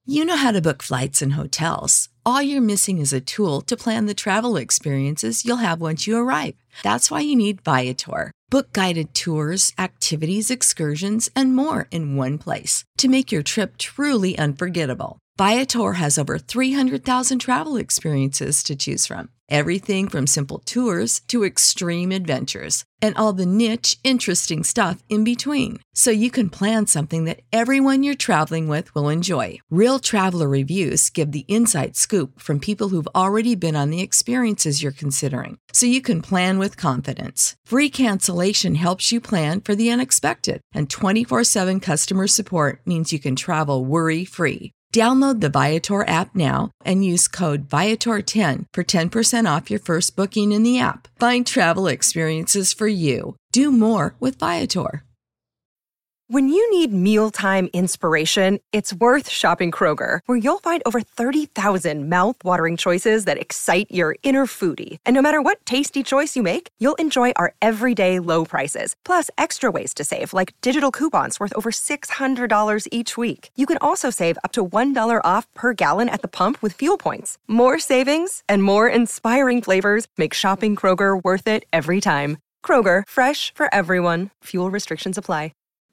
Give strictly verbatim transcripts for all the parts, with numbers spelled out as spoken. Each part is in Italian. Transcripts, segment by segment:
You know how to book flights and hotels. All you're missing is a tool to plan the travel experiences you'll have once you arrive. That's why you need Viator. Book guided tours, activities, excursions, and more in one place to make your trip truly unforgettable. Viator has over three hundred thousand travel experiences to choose from. Everything from simple tours to extreme adventures and all the niche, interesting stuff in between. So you can plan something that everyone you're traveling with will enjoy. Real traveler reviews give the inside scoop from people who've already been on the experiences you're considering. So you can plan with confidence. Free cancellation helps you plan for the unexpected. And twenty-four seven customer support means you can travel worry-free. Download the Viator app now and use code Viator ten for ten percent off your first booking in the app. Find travel experiences for you. Do more with Viator. When you need mealtime inspiration, it's worth shopping Kroger, where you'll find over thirty thousand mouth-watering choices that excite your inner foodie. And no matter what tasty choice you make, you'll enjoy our everyday low prices, plus extra ways to save, like digital coupons worth over six hundred dollars each week. You can also save up to one dollar off per gallon at the pump with fuel points. More savings and more inspiring flavors make shopping Kroger worth it every time. Kroger, fresh for everyone. Fuel restrictions apply.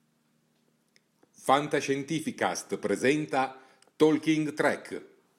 Fantascientificast presenta Talking Trek.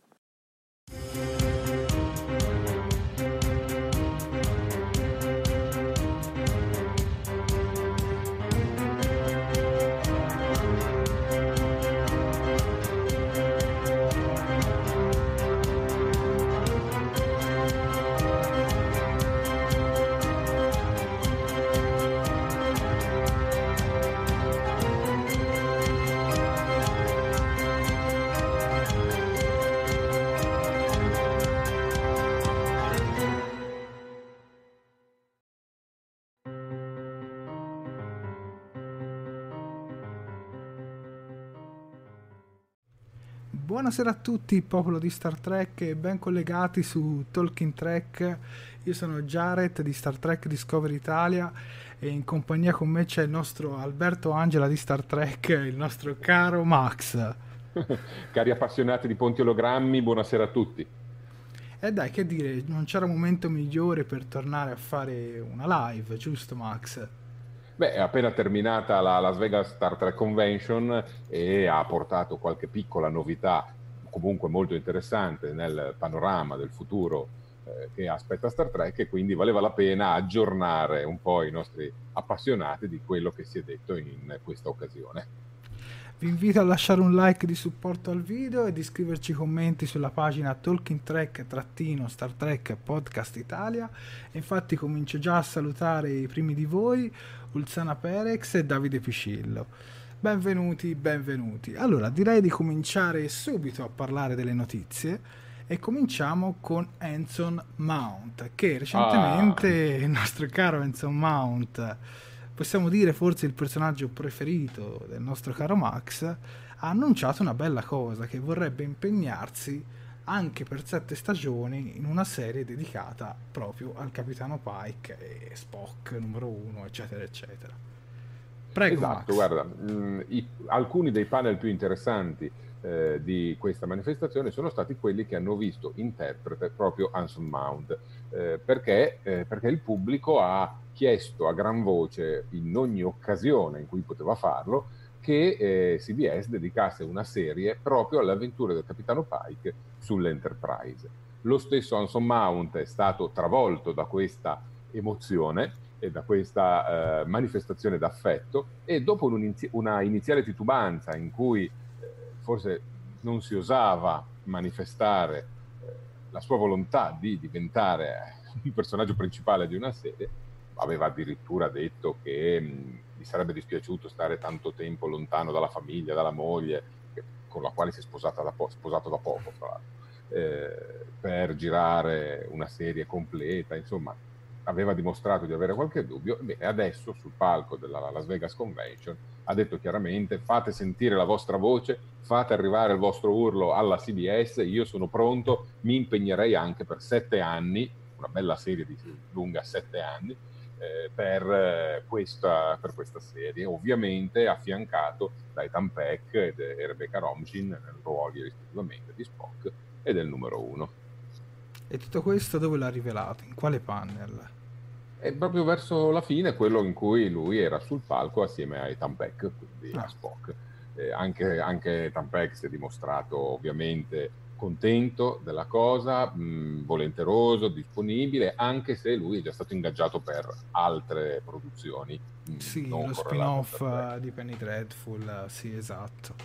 Buonasera a tutti, popolo di Star Trek e ben collegati su Talking Trek. Io sono Jared di Star Trek Discovery Italia e in compagnia con me c'è il nostro Alberto Angela di Star Trek, il nostro caro Max. Cari appassionati di ponti ologrammi, buonasera a tutti. E dai, che dire, non c'era momento migliore per tornare a fare una live, giusto Max? Beh, è appena terminata la Las Vegas Star Trek Convention e ha portato qualche piccola novità, comunque molto interessante, nel panorama del futuro eh, che aspetta Star Trek, e quindi valeva la pena aggiornare un po' i nostri appassionati di quello che si è detto in questa occasione. Vi invito a lasciare un like di supporto al video e di scriverci commenti sulla pagina Talking Trek-Star Trek Podcast Italia. E infatti comincio già a salutare i primi di voi, Ulzana Perex e Davide Piscillo. Benvenuti, benvenuti. Allora, direi di cominciare subito a parlare delle notizie e cominciamo con Anson Mount, che recentemente ah. il nostro caro Anson Mount, possiamo dire forse il personaggio preferito del nostro caro Max, ha annunciato una bella cosa, che vorrebbe impegnarsi anche per sette stagioni in una serie dedicata proprio al capitano Pike e Spock numero uno, eccetera eccetera. Prego, esatto, Max. Guarda, mh, i, alcuni dei panel più interessanti eh, di questa manifestazione sono stati quelli che hanno visto interprete proprio Anson Mount, eh, perché, eh, perché il pubblico ha chiesto a gran voce in ogni occasione in cui poteva farlo che eh, C B S dedicasse una serie proprio alle avventure del capitano Pike sull'Enterprise. Lo stesso Anson Mount è stato travolto da questa emozione e da questa eh, manifestazione d'affetto, e dopo un'inizi- una iniziale titubanza in cui eh, forse non si osava manifestare eh, la sua volontà di diventare un personaggio principale di una serie, aveva addirittura detto che mh, gli sarebbe dispiaciuto stare tanto tempo lontano dalla famiglia, dalla moglie, che, con la quale si è sposata da po- sposato da poco, tra l'altro, eh, per girare una serie completa. Insomma, aveva dimostrato di avere qualche dubbio. Bene, adesso sul palco della Las Vegas Convention ha detto chiaramente: fate sentire la vostra voce, fate arrivare il vostro urlo alla C B S, io sono pronto, mi impegnerei anche per sette anni, una bella serie di lunga sette anni, eh, per, eh, questa, per questa serie, ovviamente affiancato da Ethan Peck e Rebecca Romijn nel ruoli rispettivamente di Spock e del numero uno. E tutto questo dove l'ha rivelato? In quale panel? È proprio verso la fine, quello in cui lui era sul palco assieme a Ethan Peck, quindi Ah. a Spock. Eh, anche, anche Ethan Peck si è dimostrato ovviamente contento della cosa, mh, volenteroso, disponibile, anche se lui è già stato ingaggiato per altre produzioni. Mh, Sì, non lo correlate a spin-off Star Trek. eh, di Penny Dreadful, eh, sì, esatto.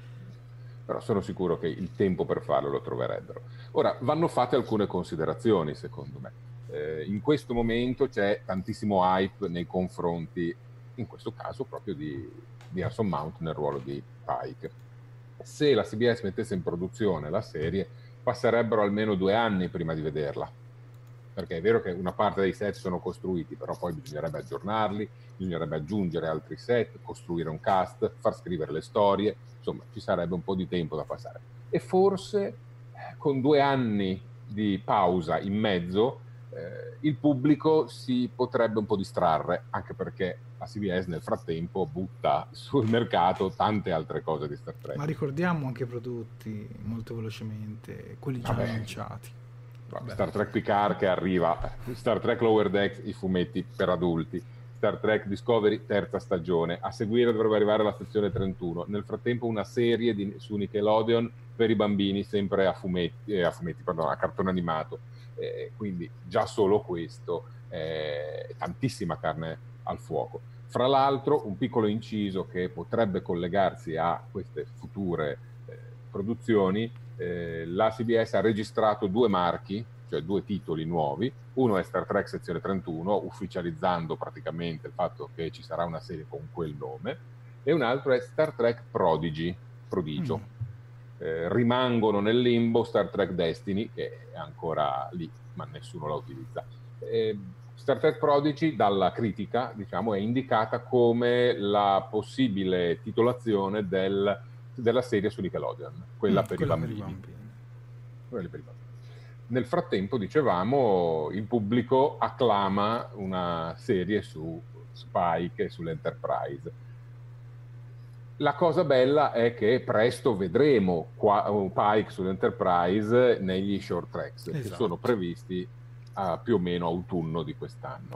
Però sono sicuro che il tempo per farlo lo troverebbero. Ora, vanno fatte alcune considerazioni, secondo me. Eh, in questo momento c'è tantissimo hype nei confronti, in questo caso proprio di, di Anson Mount nel ruolo di Pike. Se la C B S mettesse in produzione la serie, passerebbero almeno due anni prima di vederla, perché è vero che una parte dei set sono costruiti, però poi bisognerebbe aggiornarli, bisognerebbe aggiungere altri set, costruire un cast, far scrivere le storie, insomma ci sarebbe un po' di tempo da passare. E forse eh, con due anni di pausa in mezzo eh, il pubblico si potrebbe un po' distrarre, anche perché la C B S nel frattempo butta sul mercato tante altre cose di Star Trek. Ma ricordiamo anche i prodotti molto velocemente, quelli già Vabbè. annunciati. Beh. Star Trek Picard che arriva, Star Trek Lower Decks, i fumetti per adulti, Star Trek Discovery terza stagione, a seguire dovrebbe arrivare la stazione trentuno, nel frattempo una serie di, su Nickelodeon per i bambini sempre a fumetti, eh, a fumetti, pardon, a cartone animato, eh, quindi già solo questo è eh, tantissima carne al fuoco. Fra l'altro un piccolo inciso che potrebbe collegarsi a queste future eh, produzioni. Eh, la C B S ha registrato due marchi, cioè due titoli nuovi. Uno è Star Trek sezione trentuno, ufficializzando praticamente il fatto che ci sarà una serie con quel nome, e un altro è Star Trek Prodigy, prodigio. Mm. Eh, rimangono nel limbo Star Trek Destiny, che è ancora lì, ma nessuno la utilizza. Eh, Star Trek Prodigy, dalla critica, diciamo, è indicata come la possibile titolazione del della serie su Nickelodeon, quella, mm, per, quella i per i bambini. Quella per i bambini. Nel frattempo, dicevamo, il pubblico acclama una serie su Spike e sull'Enterprise. La cosa bella è che presto vedremo qua, Pike sull'Enterprise negli short tracks, esatto, che sono previsti a più o meno autunno di quest'anno.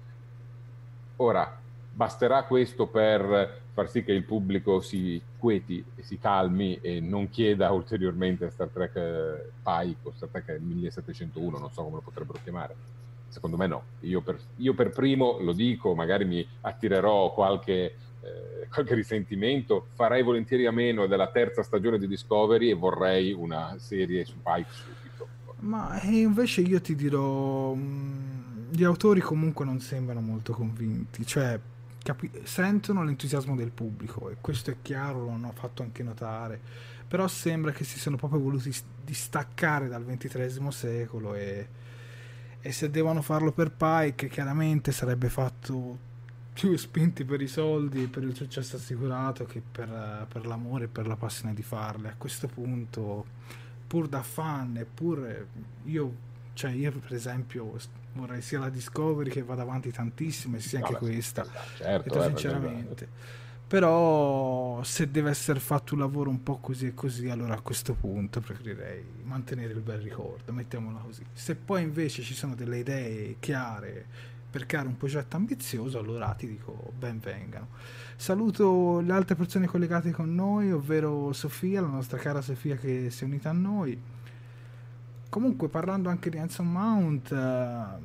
Ora, basterà questo per far sì che il pubblico si quieti e si calmi e non chieda ulteriormente Star Trek eh, Pike o Star Trek millesettecentouno, non so come lo potrebbero chiamare. Secondo me no. Io per, io per primo lo dico, magari mi attirerò qualche, eh, qualche risentimento, farei volentieri a meno della terza stagione di Discovery e vorrei una serie su Pike subito. Ma eh, invece io ti dirò, mh, gli autori comunque non sembrano molto convinti, cioè Capi- sentono l'entusiasmo del pubblico e questo è chiaro, lo hanno fatto anche notare, però sembra che si siano proprio voluti distaccare dal ventitreesimo secolo e, e se devono farlo per Pike chiaramente sarebbe fatto più spinti per i soldi e per il successo assicurato che per, per l'amore e per la passione di farle. A questo punto, pur da fan e pur io cioè io per esempio vorrei sia la Discovery che vada avanti tantissimo e sia anche no, questa, certo, detto eh, sinceramente perché... però se deve essere fatto un lavoro un po' così e così, allora a questo punto preferirei mantenere il bel ricordo, mettiamola così. Se poi invece ci sono delle idee chiare per creare un progetto ambizioso, allora ti dico ben vengano. Saluto le altre persone collegate con noi, ovvero Sofia, la nostra cara Sofia che si è unita a noi. Comunque, parlando anche di Anson Mount, uh,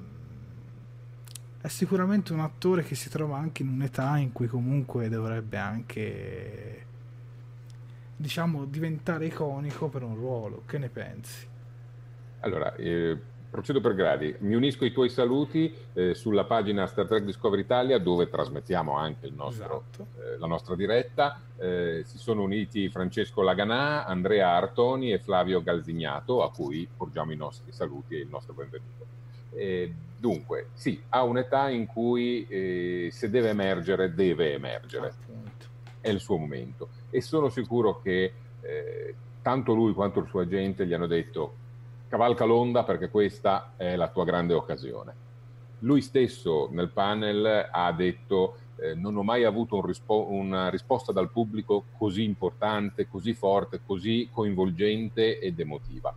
è sicuramente un attore che si trova anche in un'età in cui comunque dovrebbe anche, diciamo, diventare iconico per un ruolo. Che ne pensi? Allora, eh, procedo per gradi. Mi unisco ai tuoi saluti eh, sulla pagina Star Trek Discovery Italia, dove trasmettiamo anche il nostro, esatto. eh, la nostra diretta. Eh, si sono uniti Francesco Laganà, Andrea Artoni e Flavio Galzignato, a cui porgiamo i nostri saluti e il nostro benvenuto. Eh, dunque, sì, ha un'età in cui eh, se deve emergere, deve emergere. Appunto. È il suo momento. E sono sicuro che eh, tanto lui quanto il suo agente gli hanno detto: cavalca l'onda perché questa è la tua grande occasione. Lui stesso nel panel ha detto eh, non ho mai avuto un rispo- una risposta dal pubblico così importante, così forte, così coinvolgente ed emotiva.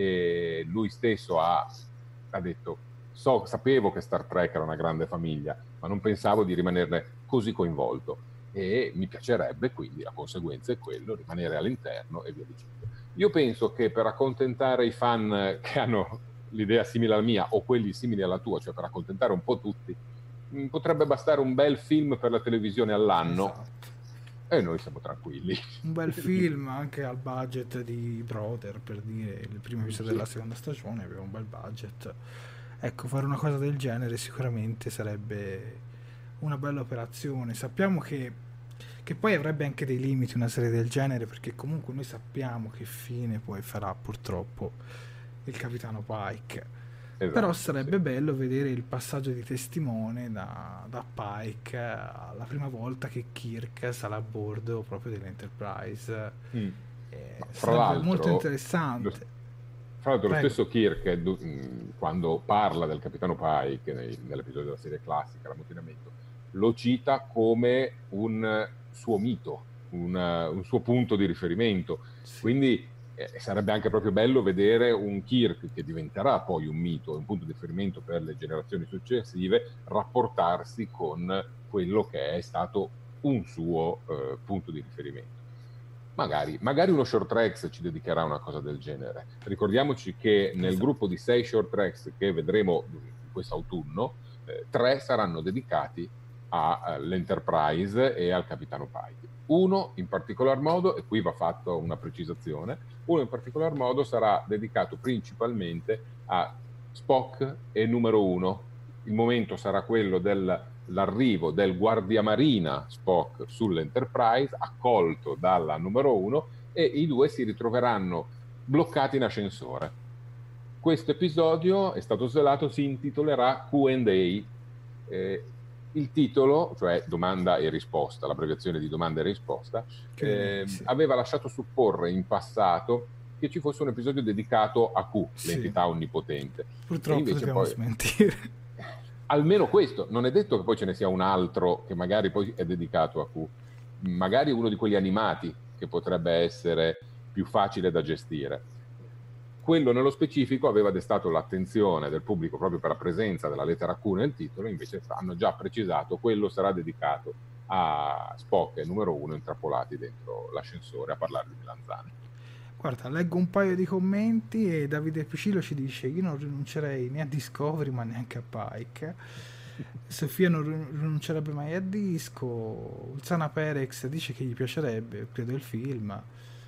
E lui stesso ha, ha detto so, sapevo che Star Trek era una grande famiglia, ma non pensavo di rimanerne così coinvolto, e mi piacerebbe, quindi la conseguenza è quello, rimanere all'interno e via dicendo. Io penso che per accontentare i fan che hanno l'idea simile alla mia o quelli simili alla tua, cioè per accontentare un po' tutti, mh, potrebbe bastare un bel film per la televisione all'anno, esatto. E noi siamo tranquilli. Un bel film anche al budget di Brother, per dire, il primo episodio Sì. della seconda stagione aveva un bel budget. Ecco, fare una cosa del genere sicuramente sarebbe una bella operazione. Sappiamo che, che poi avrebbe anche dei limiti una serie del genere, perché comunque noi sappiamo che fine poi farà purtroppo il capitano Pike. Esatto, Però sarebbe sì. bello vedere il passaggio di testimone da, da Pike alla prima volta che Kirk sale a bordo proprio dell'Enterprise. Mm. Eh, Fra sarebbe l'altro, molto interessante. Lo, fra l'altro Prego. lo stesso Kirk, mh, quando parla del capitano Pike nei, nell'episodio della serie classica, l'ammutinamento, lo cita come un suo mito, un, un suo punto di riferimento. Sì. Quindi eh, sarebbe anche proprio bello vedere un Kirk che diventerà poi un mito, un punto di riferimento per le generazioni successive, rapportarsi con quello che è stato un suo eh, punto di riferimento. Magari, magari uno short tracks ci dedicherà a una cosa del genere. Ricordiamoci che nel Esatto. gruppo di sei short tracks che vedremo quest'autunno, eh, tre saranno dedicati all'Enterprise e al capitano Pike. Uno in particolar modo, e qui va fatta una precisazione, uno in particolar modo sarà dedicato principalmente a Spock e numero uno. Il momento sarà quello dell'arrivo del guardiamarina Spock sull'Enterprise, accolto dalla numero uno, e i due si ritroveranno bloccati in ascensore. Questo episodio è stato svelato, si intitolerà Q and A. Eh, il titolo, cioè domanda e risposta, l'abbreviazione di domanda e risposta, eh, sì. aveva lasciato supporre in passato che ci fosse un episodio dedicato a Q, Sì. l'entità onnipotente. Purtroppo invece dobbiamo poi, smentire. Almeno questo, non è detto che poi ce ne sia un altro che magari poi è dedicato a Q, magari uno di quelli animati che potrebbe essere più facile da gestire. Quello nello specifico aveva destato l'attenzione del pubblico proprio per la presenza della lettera Q nel titolo, invece hanno già precisato quello sarà dedicato a Spock e numero uno intrappolati dentro l'ascensore a parlare di melanzane. Guarda, leggo un paio di commenti e Davide Picillo ci dice: io non rinuncerei né a Discovery ma neanche a Pike. Sofia non rinuncerebbe mai a Disco. Ulzana Perex dice che gli piacerebbe, credo, il film.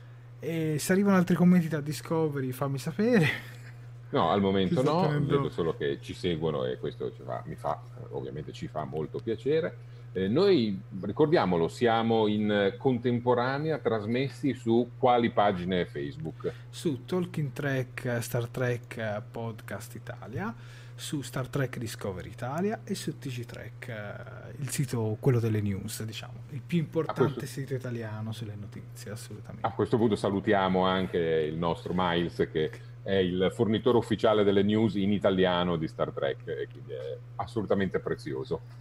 E se arrivano altri commenti da Discovery fammi sapere. No, al momento no, Tenendo... vedo solo che ci seguono e questo ci fa, mi fa, ovviamente ci fa molto piacere. Eh, noi, ricordiamolo, siamo in contemporanea trasmessi su quali pagine Facebook? Su Talking Trek, Star Trek Podcast Italia, su Star Trek Discovery Italia e su T G Trek, il sito, quello delle news, diciamo, il più importante questo... sito italiano sulle notizie, assolutamente. A questo punto salutiamo anche il nostro Miles, che è il fornitore ufficiale delle news in italiano di Star Trek, e quindi è assolutamente prezioso.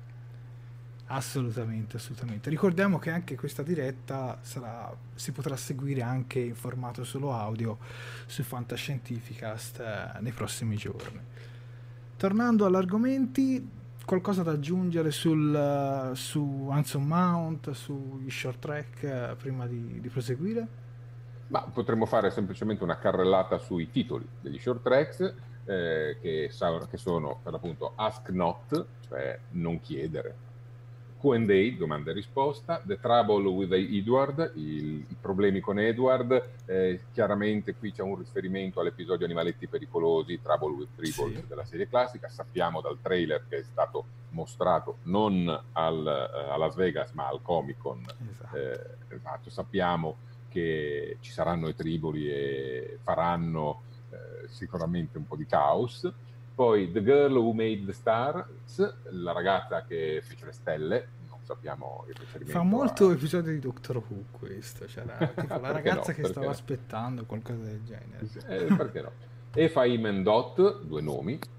Assolutamente, assolutamente. Ricordiamo che anche questa diretta sarà, si potrà seguire anche in formato solo audio su Fantascientificast eh, nei prossimi giorni. Tornando all'argomenti, qualcosa da aggiungere sul, uh, su Handsome Mount, sui short track uh, prima di, di proseguire? Ma potremmo fare semplicemente una carrellata sui titoli degli short tracks, eh, che, sa- che sono per l'appunto Ask Not, cioè non chiedere, Q and A, domanda e risposta, The Trouble with Edward, il, i problemi con Edward, eh, chiaramente qui c'è un riferimento all'episodio Animaletti pericolosi, Trouble with Tribbles, sì, della serie classica. Sappiamo dal trailer che è stato mostrato non al, a Las Vegas ma al Comic Con, esatto. Eh, esatto. Sappiamo che ci saranno i triboli e faranno eh, sicuramente un po' di caos. Poi The Girl Who Made the Stars, la ragazza che fece le stelle, non sappiamo il riferimento. Fa molto a... episodio di Doctor Who questo, c'era tipo la ragazza no, che stava no? aspettando qualcosa del genere. Eh, perché no? E Fahim and Dot, due nomi,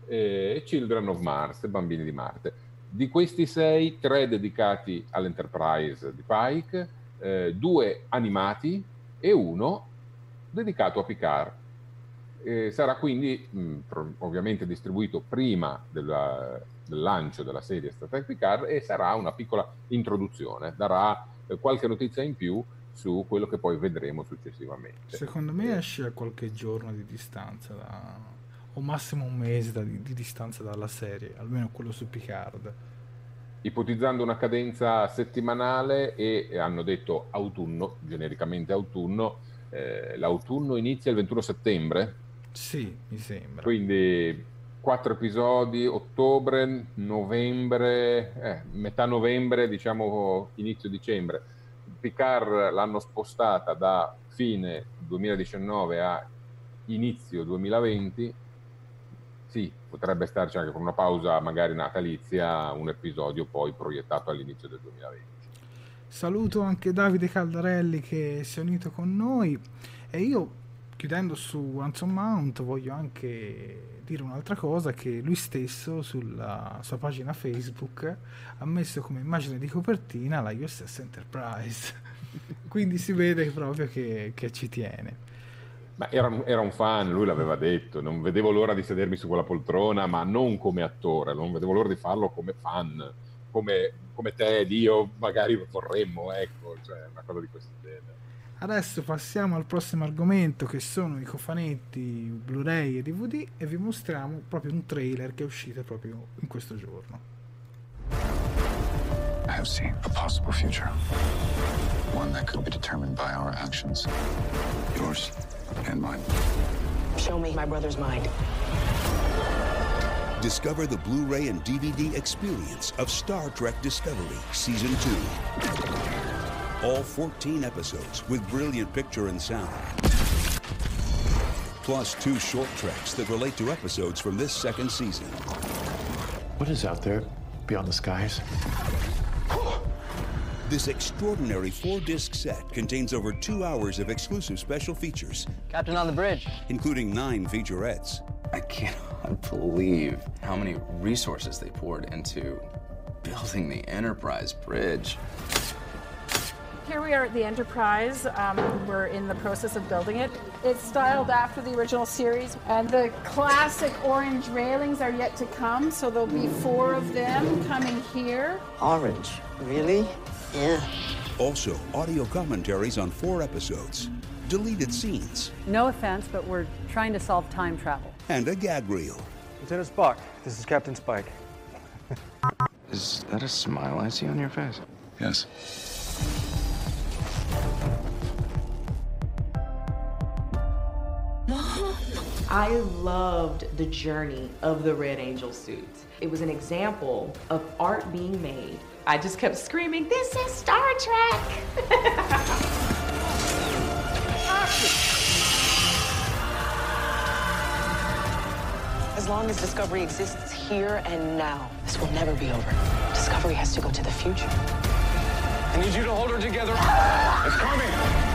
e Children of Mars, Bambini di Marte. Di questi sei, tre dedicati all'Enterprise di Pike, eh, due animati e uno dedicato a Picard. Eh, sarà quindi mh, ovviamente distribuito prima della, del lancio della serie Star Trek Picard e sarà una piccola introduzione, darà eh, qualche notizia in più su quello che poi vedremo successivamente. Secondo me esce a qualche giorno di distanza, da, o massimo un mese da, di, di distanza dalla serie, almeno quello su Picard. Ipotizzando una cadenza settimanale e hanno detto autunno, genericamente autunno, eh, l'autunno inizia il ventuno settembre. Sì, mi sembra. Quindi quattro episodi, ottobre, novembre, eh, metà novembre, diciamo inizio dicembre. Picard l'hanno spostata da fine duemiladiciannove a inizio duemilaventi. Sì, potrebbe starci anche con una pausa magari natalizia, un episodio poi proiettato all'inizio del duemilaventi. Saluto anche Davide Caldarelli che si è unito con noi, e io, chiudendo su Ransom Mount, voglio anche dire un'altra cosa, che lui stesso sulla sua pagina Facebook ha messo come immagine di copertina la U S S Enterprise. Quindi si vede proprio che, che ci tiene. Ma era, era un fan, lui l'aveva detto, non vedevo l'ora di sedermi su quella poltrona, ma non come attore, non vedevo l'ora di farlo come fan, come, come te ed io magari vorremmo, ecco, cioè una cosa di questo genere. Adesso passiamo al prossimo argomento, che sono i cofanetti Blu-ray e D V D, e vi mostriamo proprio un trailer che è uscito proprio in questo giorno. I have seen a possible future, one that could be determined by our actions, yours and mine. Show me my brother's mind. Discover the Blu-ray and D V D experience of Star Trek Discovery Season two. All fourteen episodes with brilliant picture and sound. Plus two short tracks that relate to episodes from this second season. What is out there beyond the skies? This extraordinary four-disc set contains over two hours of exclusive special features. Captain on the bridge. Including nine featurettes. I cannot believe how many resources they poured into building the Enterprise bridge. Here we are at the Enterprise. Um, we're in the process of building it. It's styled after the original series, and the classic orange railings are yet to come, so there'll be four of them coming here. Orange? Really? Yeah. Also, audio commentaries on four episodes, deleted scenes. No offense, but we're trying to solve time travel. And a gag reel. Lieutenant Spock, this is Captain Spike. Is that a smile I see on your face? Yes. I loved the journey of the Red Angel suits. It was an example of art being made. I just kept screaming, "This is Star Trek!" As long as Discovery exists here and now, this will never be over. Discovery has to go to the future. I need you to hold her together. It's coming!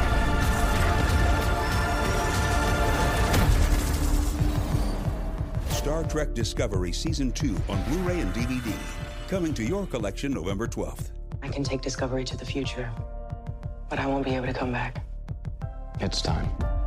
Star Trek Discovery Season two on Blu-ray and D V D. Coming to your collection November twelfth. I can take Discovery to the future, but I won't be able to come back. It's time.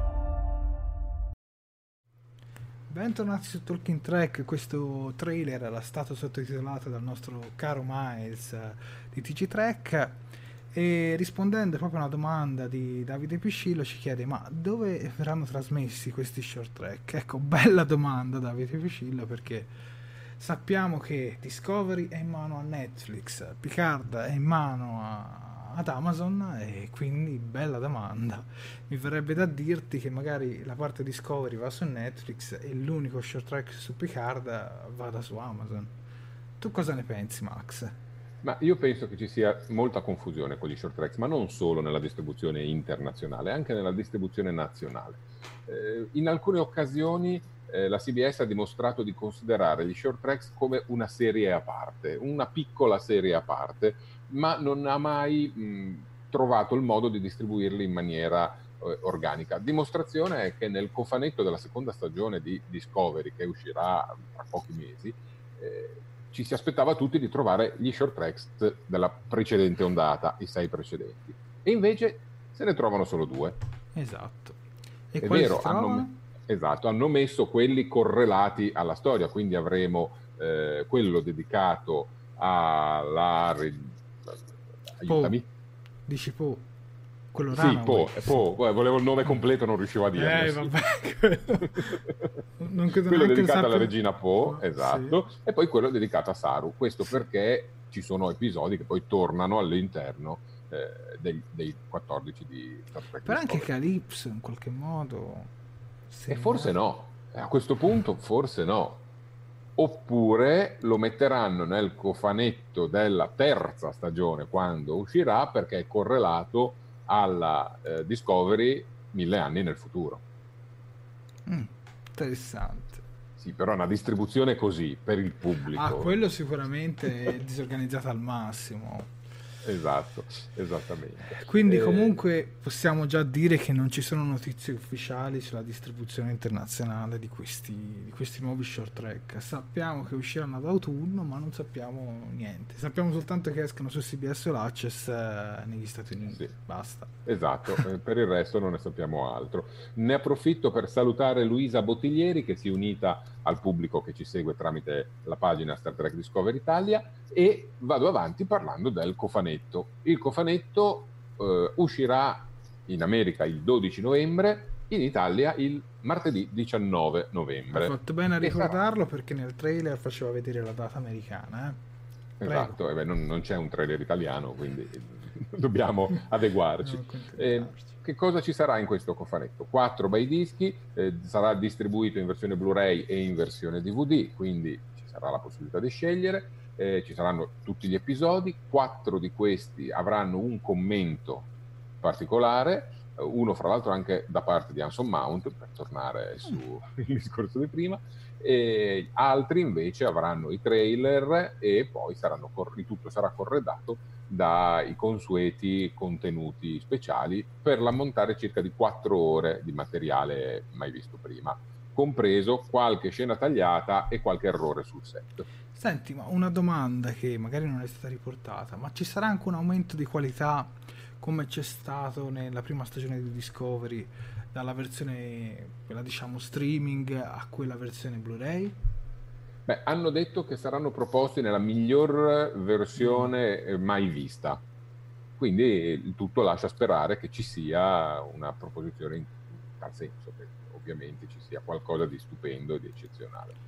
Bentornati su Talking Trek. Questo trailer era stato sottotitolato dal nostro caro Miles di T G Trek, e rispondendo proprio a una domanda di Davide Piscillo ci chiede: ma dove verranno trasmessi questi short track? Ecco, bella domanda Davide Piscillo, perché sappiamo che Discovery è in mano a Netflix, Picard è in mano a, ad Amazon, e quindi bella domanda. Mi verrebbe da dirti che magari la parte Discovery va su Netflix e l'unico short track su Picard vada su Amazon. Tu cosa ne pensi, Max? Ma io penso che ci sia molta confusione con gli short tracks, ma non solo nella distribuzione internazionale, anche nella distribuzione nazionale. Eh, in alcune occasioni eh, la C B S ha dimostrato di considerare gli short tracks come una serie a parte, una piccola serie a parte, ma non ha mai mh, trovato il modo di distribuirli in maniera eh, organica. Dimostrazione è che nel cofanetto della seconda stagione di Discovery, che uscirà tra pochi mesi, eh, ci si aspettava tutti di trovare gli short tracks della precedente ondata, i sei precedenti, e invece se ne trovano solo due. Esatto. E è vero, hanno, esatto, hanno messo quelli correlati alla storia, quindi avremo eh, quello dedicato alla... aiutami. Po. Dici Po. Quello sì, Po, Po, volevo il nome completo, non riuscivo a dirlo. Eh, vabbè. non credo quello dedicato sappia... alla regina Po, esatto, sì. E poi quello dedicato a Saru. Questo perché ci sono episodi che poi tornano all'interno eh, dei, dei quattordici di Star Trek. Però anche Calypso in qualche modo... E forse no, a questo punto forse no. Oppure lo metteranno nel cofanetto della terza stagione quando uscirà, perché è correlato alla eh, Discovery mille anni nel futuro. Mm, interessante. Sì, però una distribuzione così per il pubblico. Ah, quello sicuramente è disorganizzata al massimo. Esatto, esattamente. Quindi eh... comunque possiamo già dire che non ci sono notizie ufficiali sulla distribuzione internazionale di questi, di questi nuovi short track. Sappiamo che usciranno ad autunno, ma non sappiamo niente. Sappiamo soltanto che escono su C B S All Access eh, negli Stati Uniti. Sì. Basta. Esatto, per il resto non ne sappiamo altro. Ne approfitto per salutare Luisa Bottiglieri, che si è unita al pubblico che ci segue tramite la pagina Star Trek Discovery Italia, e vado avanti parlando del cofanetto. Il cofanetto eh, uscirà in America il dodici novembre, in Italia il martedì diciannove novembre. Hai fatto bene a ricordarlo, perché nel trailer faceva vedere la data americana. Eh? Esatto, eh beh, non, non c'è un trailer italiano, quindi dobbiamo adeguarci. Eh, che cosa ci sarà in questo cofanetto? Quattro bei dischi, eh, sarà distribuito in versione Blu-ray e in versione D V D, quindi ci sarà la possibilità di scegliere. Eh, ci saranno tutti gli episodi, quattro di questi avranno un commento particolare, eh, uno fra l'altro anche da parte di Anson Mount, per tornare sul discorso di prima, e altri invece avranno i trailer, e poi saranno cor- tutto sarà corredato dai consueti contenuti speciali, per l'ammontare circa di quattro ore di materiale mai visto prima, compreso qualche scena tagliata e qualche errore sul set. Senti, ma una domanda che magari non è stata riportata, ma ci sarà anche un aumento di qualità come c'è stato nella prima stagione di Discovery, dalla versione, quella diciamo streaming, a quella versione Blu-ray? Beh, hanno detto che saranno proposti nella miglior versione mai vista, quindi il tutto lascia sperare che ci sia una proposizione in tal senso, che ovviamente ci sia qualcosa di stupendo e di eccezionale.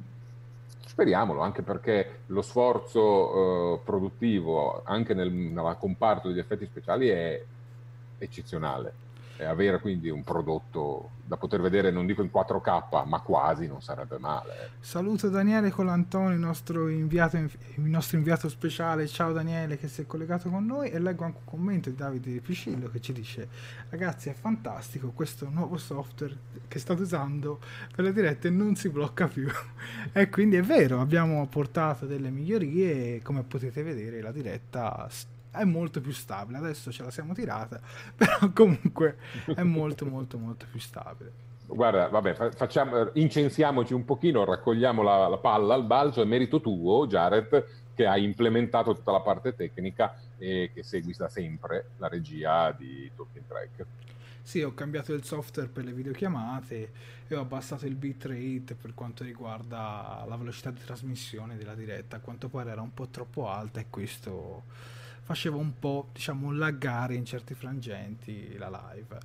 Speriamolo, anche perché lo sforzo eh, produttivo anche nel, nella comparto degli effetti speciali è eccezionale. E avere quindi un prodotto da poter vedere, non dico in quattro K, ma quasi, non sarebbe male. Saluto Daniele Colantoni, il nostro inviato, il nostro inviato speciale. Ciao Daniele, che si è collegato con noi, e leggo anche un commento di Davide Piscillo che ci dice: ragazzi, è fantastico questo nuovo software che state usando per le dirette, non si blocca più. E quindi è vero, abbiamo portato delle migliorie e come potete vedere la diretta è molto più stabile. Adesso ce la siamo tirata, però comunque è molto molto molto più stabile. Guarda, vabbè, facciamo, incensiamoci un pochino, raccogliamo la, la palla al balzo. È merito tuo, Jared, che hai implementato tutta la parte tecnica e che segui da sempre la regia di Talking Track. Sì, ho cambiato il software per le videochiamate e ho abbassato il bitrate per quanto riguarda la velocità di trasmissione della diretta. A quanto pare era un po' troppo alta e questo faceva un po', diciamo, laggare in certi frangenti la live.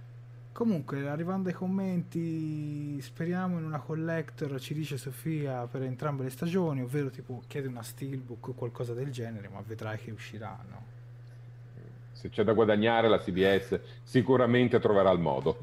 Comunque, arrivando ai commenti, speriamo in una collector, ci dice Sofia, per entrambe le stagioni, ovvero tipo chiede una steelbook o qualcosa del genere, ma vedrai che usciranno. Se c'è da guadagnare, la C B S sicuramente troverà il modo.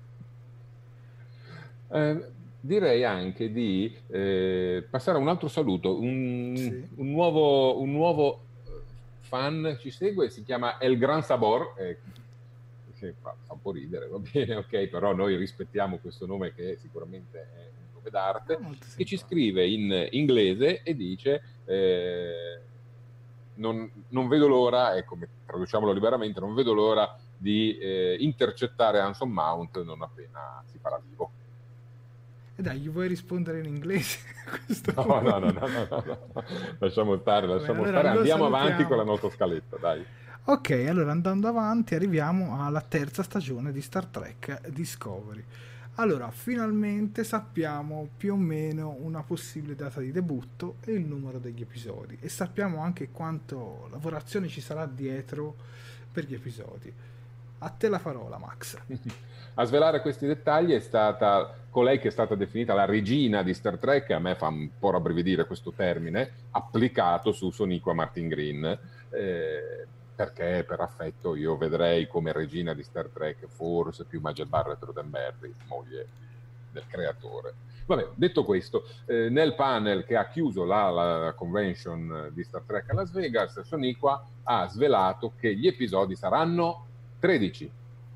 Eh, direi anche di eh, passare a un altro saluto. Un, sì. un nuovo, un nuovo fan ci segue, si chiama El Gran Sabor, eh, che fa, fa un po' ridere, va bene, ok, però noi rispettiamo questo nome che sicuramente è un nome d'arte, che ci scrive in inglese e dice eh, non, non vedo l'ora, ecco, traduciamolo liberamente, non vedo l'ora di eh, intercettare Anson Mount non appena si farà vivo. E dai, gli vuoi rispondere in inglese? No, no, no, no, no, no, no. Lasciamo stare, lasciamo Vabbè, allora stare, andiamo salutiamo. avanti con la nostra scaletta, dai. Ok, allora andando avanti arriviamo alla terza stagione di Star Trek Discovery. Allora, finalmente sappiamo più o meno una possibile data di debutto e il numero degli episodi, e sappiamo anche quanto lavorazione ci sarà dietro per gli episodi. A te la parola, Max. A svelare questi dettagli è stata colei che è stata definita la regina di Star Trek. A me fa un po' rabbrividire questo termine applicato su Sonequa Martin Green, eh, perché per affetto io vedrei come regina di Star Trek forse più Majel Barrett Roddenberry, moglie del creatore. Vabbè, detto questo, eh, nel panel che ha chiuso la, la convention di Star Trek a Las Vegas, Sonequa ha svelato che gli episodi saranno tredici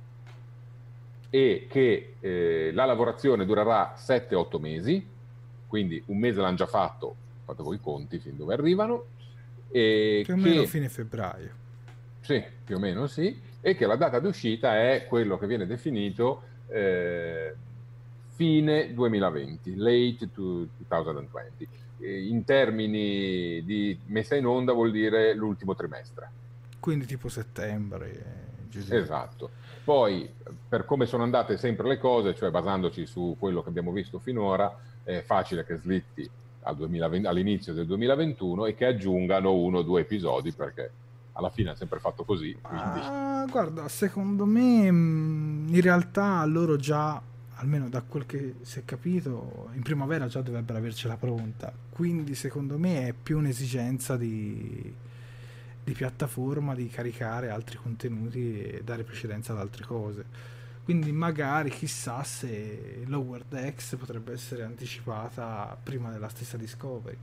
e che eh, la lavorazione durerà sette otto mesi, quindi un mese l'hanno già fatto, fate voi i conti fin dove arrivano, e più o che, meno fine febbraio. Sì, più o meno sì, e che la data d'uscita è quello che viene definito eh, fine duemilaventi, late duemilaventi. E in termini di messa in onda vuol dire l'ultimo trimestre. Quindi tipo settembre. Esatto. Poi, per come sono andate sempre le cose, cioè basandoci su quello che abbiamo visto finora, è facile che slitti al duemilaventi, all'inizio del duemilaventuno, e che aggiungano uno o due episodi, perché alla fine ha sempre fatto così. Quindi... Ah, guarda, secondo me in realtà loro già, almeno da quel che si è capito, in primavera già dovrebbero avercela pronta, quindi secondo me è più un'esigenza di, di piattaforma, di caricare altri contenuti e dare precedenza ad altre cose. Quindi magari chissà se Lower Decks potrebbe essere anticipata prima della stessa Discovery.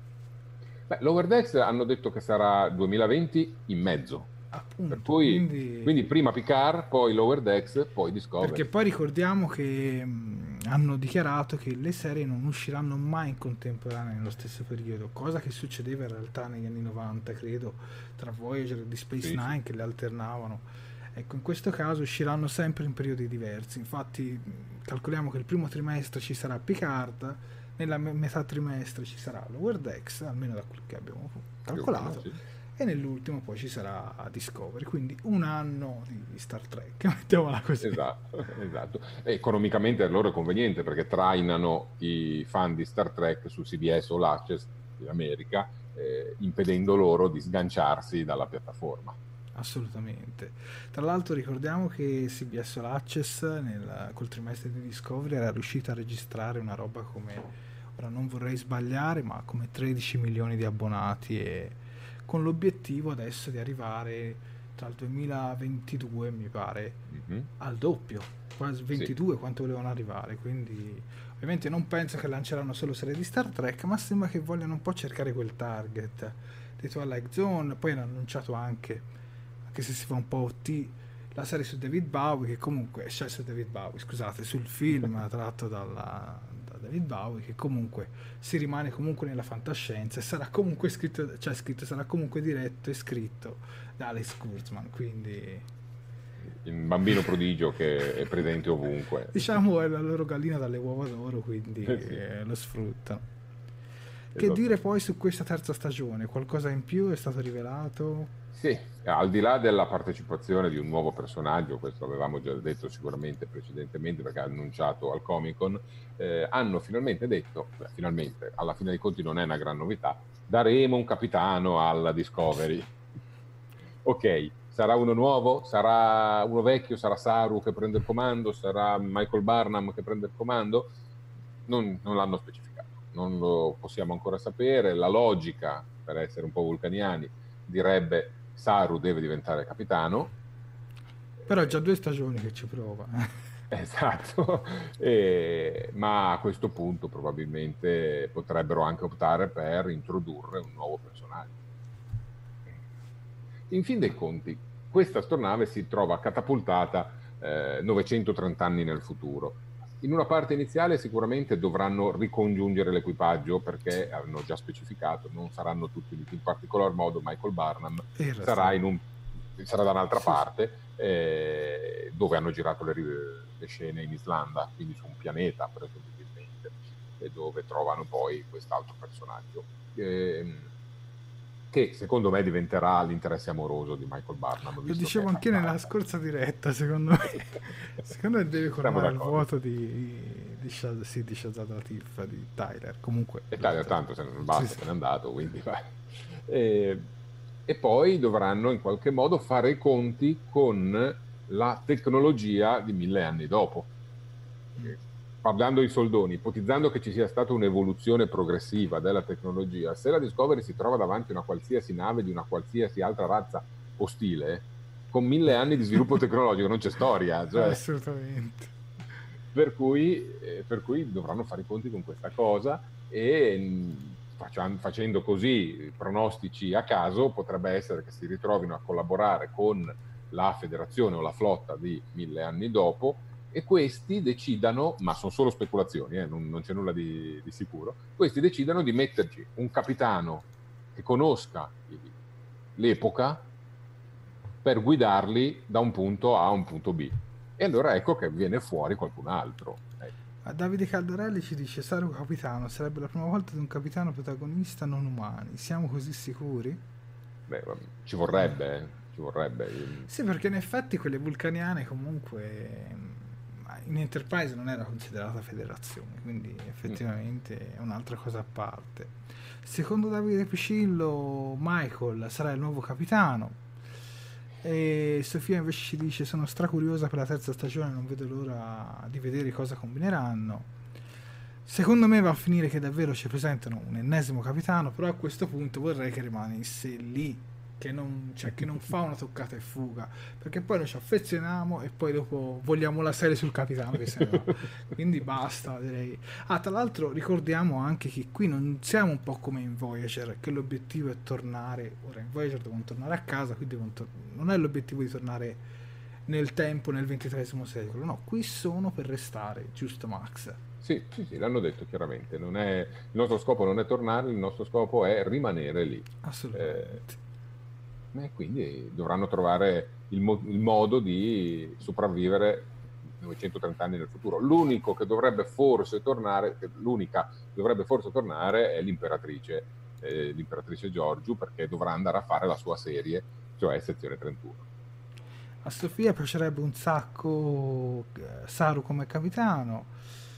Beh, Lower Decks hanno detto che sarà duemilaventi in mezzo. Appunto, per cui, quindi... quindi prima Picard, poi Lower Decks, poi Discovery. Perché poi ricordiamo che mh, hanno dichiarato che le serie non usciranno mai in contemporanea nello stesso periodo, cosa che succedeva in realtà negli anni novanta, credo, tra Voyager e Deep Space sì, Nine, sì. che le alternavano. Ecco, in questo caso usciranno sempre in periodi diversi. Infatti calcoliamo che il primo trimestre ci sarà Picard, nella me- metà trimestre ci sarà Lower Decks, almeno da quel che abbiamo calcolato, sì. E nell'ultimo poi ci sarà Discovery, quindi un anno di Star Trek, mettiamola così. Esatto, esatto. E economicamente a loro è conveniente, perché trainano i fan di Star Trek su C B S o l'Access in America, eh, impedendo loro di sganciarsi dalla piattaforma. Assolutamente. Tra l'altro ricordiamo che C B S All Access nel, col trimestre di Discovery era riuscita a registrare una roba come, ora non vorrei sbagliare, ma come tredici milioni di abbonati, e con l'obiettivo adesso di arrivare tra il duemilaventidue, mi pare, mm-hmm. al doppio, quasi ventidue, sì. Quanto volevano arrivare. Quindi ovviamente non penso che lanceranno solo serie di Star Trek, ma sembra che vogliano un po' cercare quel target di Twilight Zone. Poi hanno annunciato anche, anche se si fa un po' O T, la serie su David Bowie, che comunque, cioè su David Bowie, scusate, sul film tratto dalla, da David Bowie, che comunque si rimane comunque nella fantascienza e sarà comunque scritto, cioè scritto, sarà comunque diretto e scritto da Alex Kurtzman, quindi il bambino prodigio che è presente ovunque. Diciamo è la loro gallina dalle uova d'oro, quindi eh sì. eh, lo sfruttano. Che esatto. Dire poi su questa terza stagione? Qualcosa in più è stato rivelato? Sì, al di là della partecipazione di un nuovo personaggio, questo avevamo già detto sicuramente precedentemente perché ha annunciato al Comic Con, eh, hanno finalmente detto, beh, finalmente, alla fine dei conti non è una gran novità, daremo un capitano alla Discovery. Ok, sarà uno nuovo? Sarà uno vecchio? Sarà Saru che prende il comando? Sarà Michael Burnham che prende il comando? Non, non l'hanno specificato, non lo possiamo ancora sapere. La logica, per essere un po' vulcaniani, direbbe Saru deve diventare capitano, però è già due stagioni che ci prova. Esatto, e, ma a questo punto probabilmente potrebbero anche optare per introdurre un nuovo personaggio. In fin dei conti, questa astronave si trova catapultata eh, novecentotrenta anni nel futuro. In una parte iniziale sicuramente dovranno ricongiungere l'equipaggio, perché hanno già specificato, non saranno tutti uniti, in particolar modo Michael Burnham sarà in un, sarà da un'altra sì, parte, eh, dove hanno girato le, le scene in Islanda, quindi su un pianeta presumibilmente, e dove trovano poi quest'altro personaggio. Eh, che secondo me diventerà l'interesse amoroso di Michael Burnham. Lo dicevo anche nella scorsa diretta, secondo me secondo me deve colmare il vuoto di di, Shaz- sì, di Shazad Latif, di Tyler. Comunque e Tyler tanto se non basta, sì, se sì. n'è andato, quindi vai. E, e poi dovranno in qualche modo fare i conti con la tecnologia di mille anni dopo. Mm. Parlando di soldoni, ipotizzando che ci sia stata un'evoluzione progressiva della tecnologia, se la Discovery si trova davanti a una qualsiasi nave di una qualsiasi altra razza ostile, con mille anni di sviluppo tecnologico non c'è storia. Cioè, assolutamente. Per cui, eh, per cui dovranno fare i conti con questa cosa e facciamo, facendo così pronostici a caso, potrebbe essere che si ritrovino a collaborare con la federazione o la flotta di mille anni dopo, e questi decidano, ma sono solo speculazioni, eh, non, non c'è nulla di, di sicuro, questi decidano di metterci un capitano che conosca l'epoca per guidarli da un punto A a un punto B. E allora ecco che viene fuori qualcun altro. Ecco. Davide Caldarelli ci dice: Saru capitano, sarebbe la prima volta di un capitano protagonista non umani. Siamo così sicuri? Beh, ci vorrebbe, eh. ci vorrebbe. Sì, perché in effetti quelle vulcaniane comunque in Enterprise non era considerata federazione, quindi effettivamente mm. è un'altra cosa a parte. Secondo Davide Picillo, Michael sarà il nuovo capitano, e Sofia invece ci dice: sono stracuriosa per la terza stagione, non vedo l'ora di vedere cosa combineranno. Secondo me va a finire che davvero ci presentano un ennesimo capitano, però a questo punto vorrei che rimanesse lì, che non, cioè, che non fa una toccata e fuga, perché poi noi ci affezioniamo e poi dopo vogliamo la serie sul capitano, che se no. Quindi basta, direi. Ah, tra l'altro ricordiamo anche che qui non siamo un po' come in Voyager, che l'obiettivo è tornare, ora in Voyager devono tornare a casa, qui devono tor- non è l'obiettivo di tornare nel tempo, nel ventitreesimo secolo, no, qui sono per restare, giusto Max? Sì, sì, sì, l'hanno detto chiaramente, non è, il nostro scopo non è tornare, il nostro scopo è rimanere lì. Assolutamente. Eh, E quindi dovranno trovare il, mo- il modo di sopravvivere novecentotrenta anni nel futuro. L'unico che dovrebbe forse tornare, l'unica che dovrebbe forse tornare è l'imperatrice, eh, l'imperatrice Giorgiu, perché dovrà andare a fare la sua serie, cioè sezione trentuno. A Sofia piacerebbe un sacco Saru come capitano.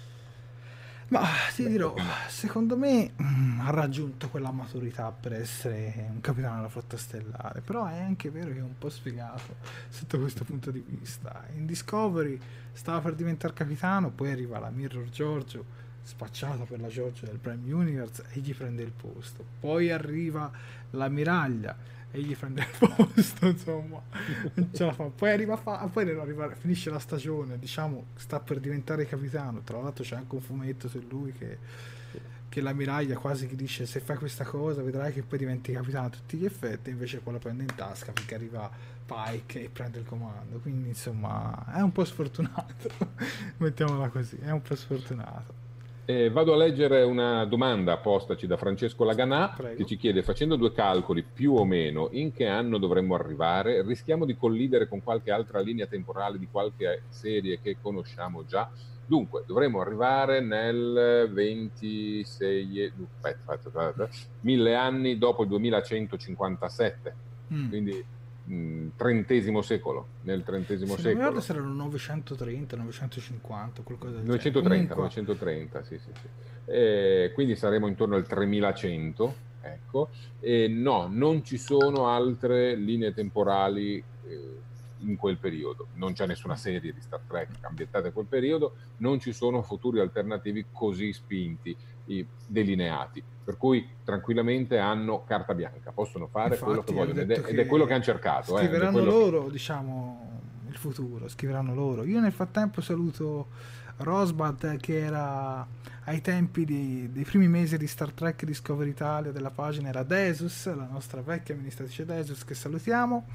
Ma ti dirò, secondo me mh, ha raggiunto quella maturità per essere un capitano della flotta stellare, però è anche vero che è un po' sfigato sotto questo punto di vista. In Discovery stava per diventare capitano, poi arriva la Mirror Giorgio, spacciata per la Giorgio del Prime Universe, e gli prende il posto. Poi arriva l'ammiraglia e gli prende il posto, insomma, non ce la fa. Poi arriva, fa, poi arriva, finisce la stagione, diciamo, sta per diventare capitano. Tra l'altro c'è anche un fumetto su lui che, che l'ammiraglia quasi che dice: se fai questa cosa vedrai che poi diventi capitano a tutti gli effetti, invece poi la prende in tasca perché arriva Pike e prende il comando. Quindi insomma è un po' sfortunato, mettiamola così, è un po' sfortunato. Eh, vado a leggere una domanda postaci da Francesco Laganà. Prego. Che ci chiede: facendo due calcoli più o meno, in che anno dovremmo arrivare? Rischiamo di collidere con qualche altra linea temporale di qualche serie che conosciamo già? Dunque, dovremmo arrivare nel ventisei, aspetta, aspetta, aspetta, mille anni dopo il duemilacentocinquantasette, mm. quindi mh, trentesimo secolo, nel trentesimo se secolo. Non mi ricordo se erano novecentotrenta, novecentocinquanta, qualcosa del novecentotrenta, Comunque... novecentotrenta, sì, sì, sì. Eh, quindi saremo intorno al tremilacento, ecco. E no, non ci sono altre linee temporali eh, in quel periodo, non c'è nessuna serie di Star Trek ambientate in quel periodo, non ci sono futuri alternativi così spinti, delineati, per cui tranquillamente hanno carta bianca, possono fare Infatti, quello che vogliono, ed è, che ed è quello che hanno cercato. Scriveranno eh, loro, che... diciamo, il futuro, scriveranno loro. Io nel frattempo saluto Rosbad, che era ai tempi di, dei primi mesi di Star Trek Discovery Italia, della pagina era Desus, la nostra vecchia amministratrice Desus, che salutiamo.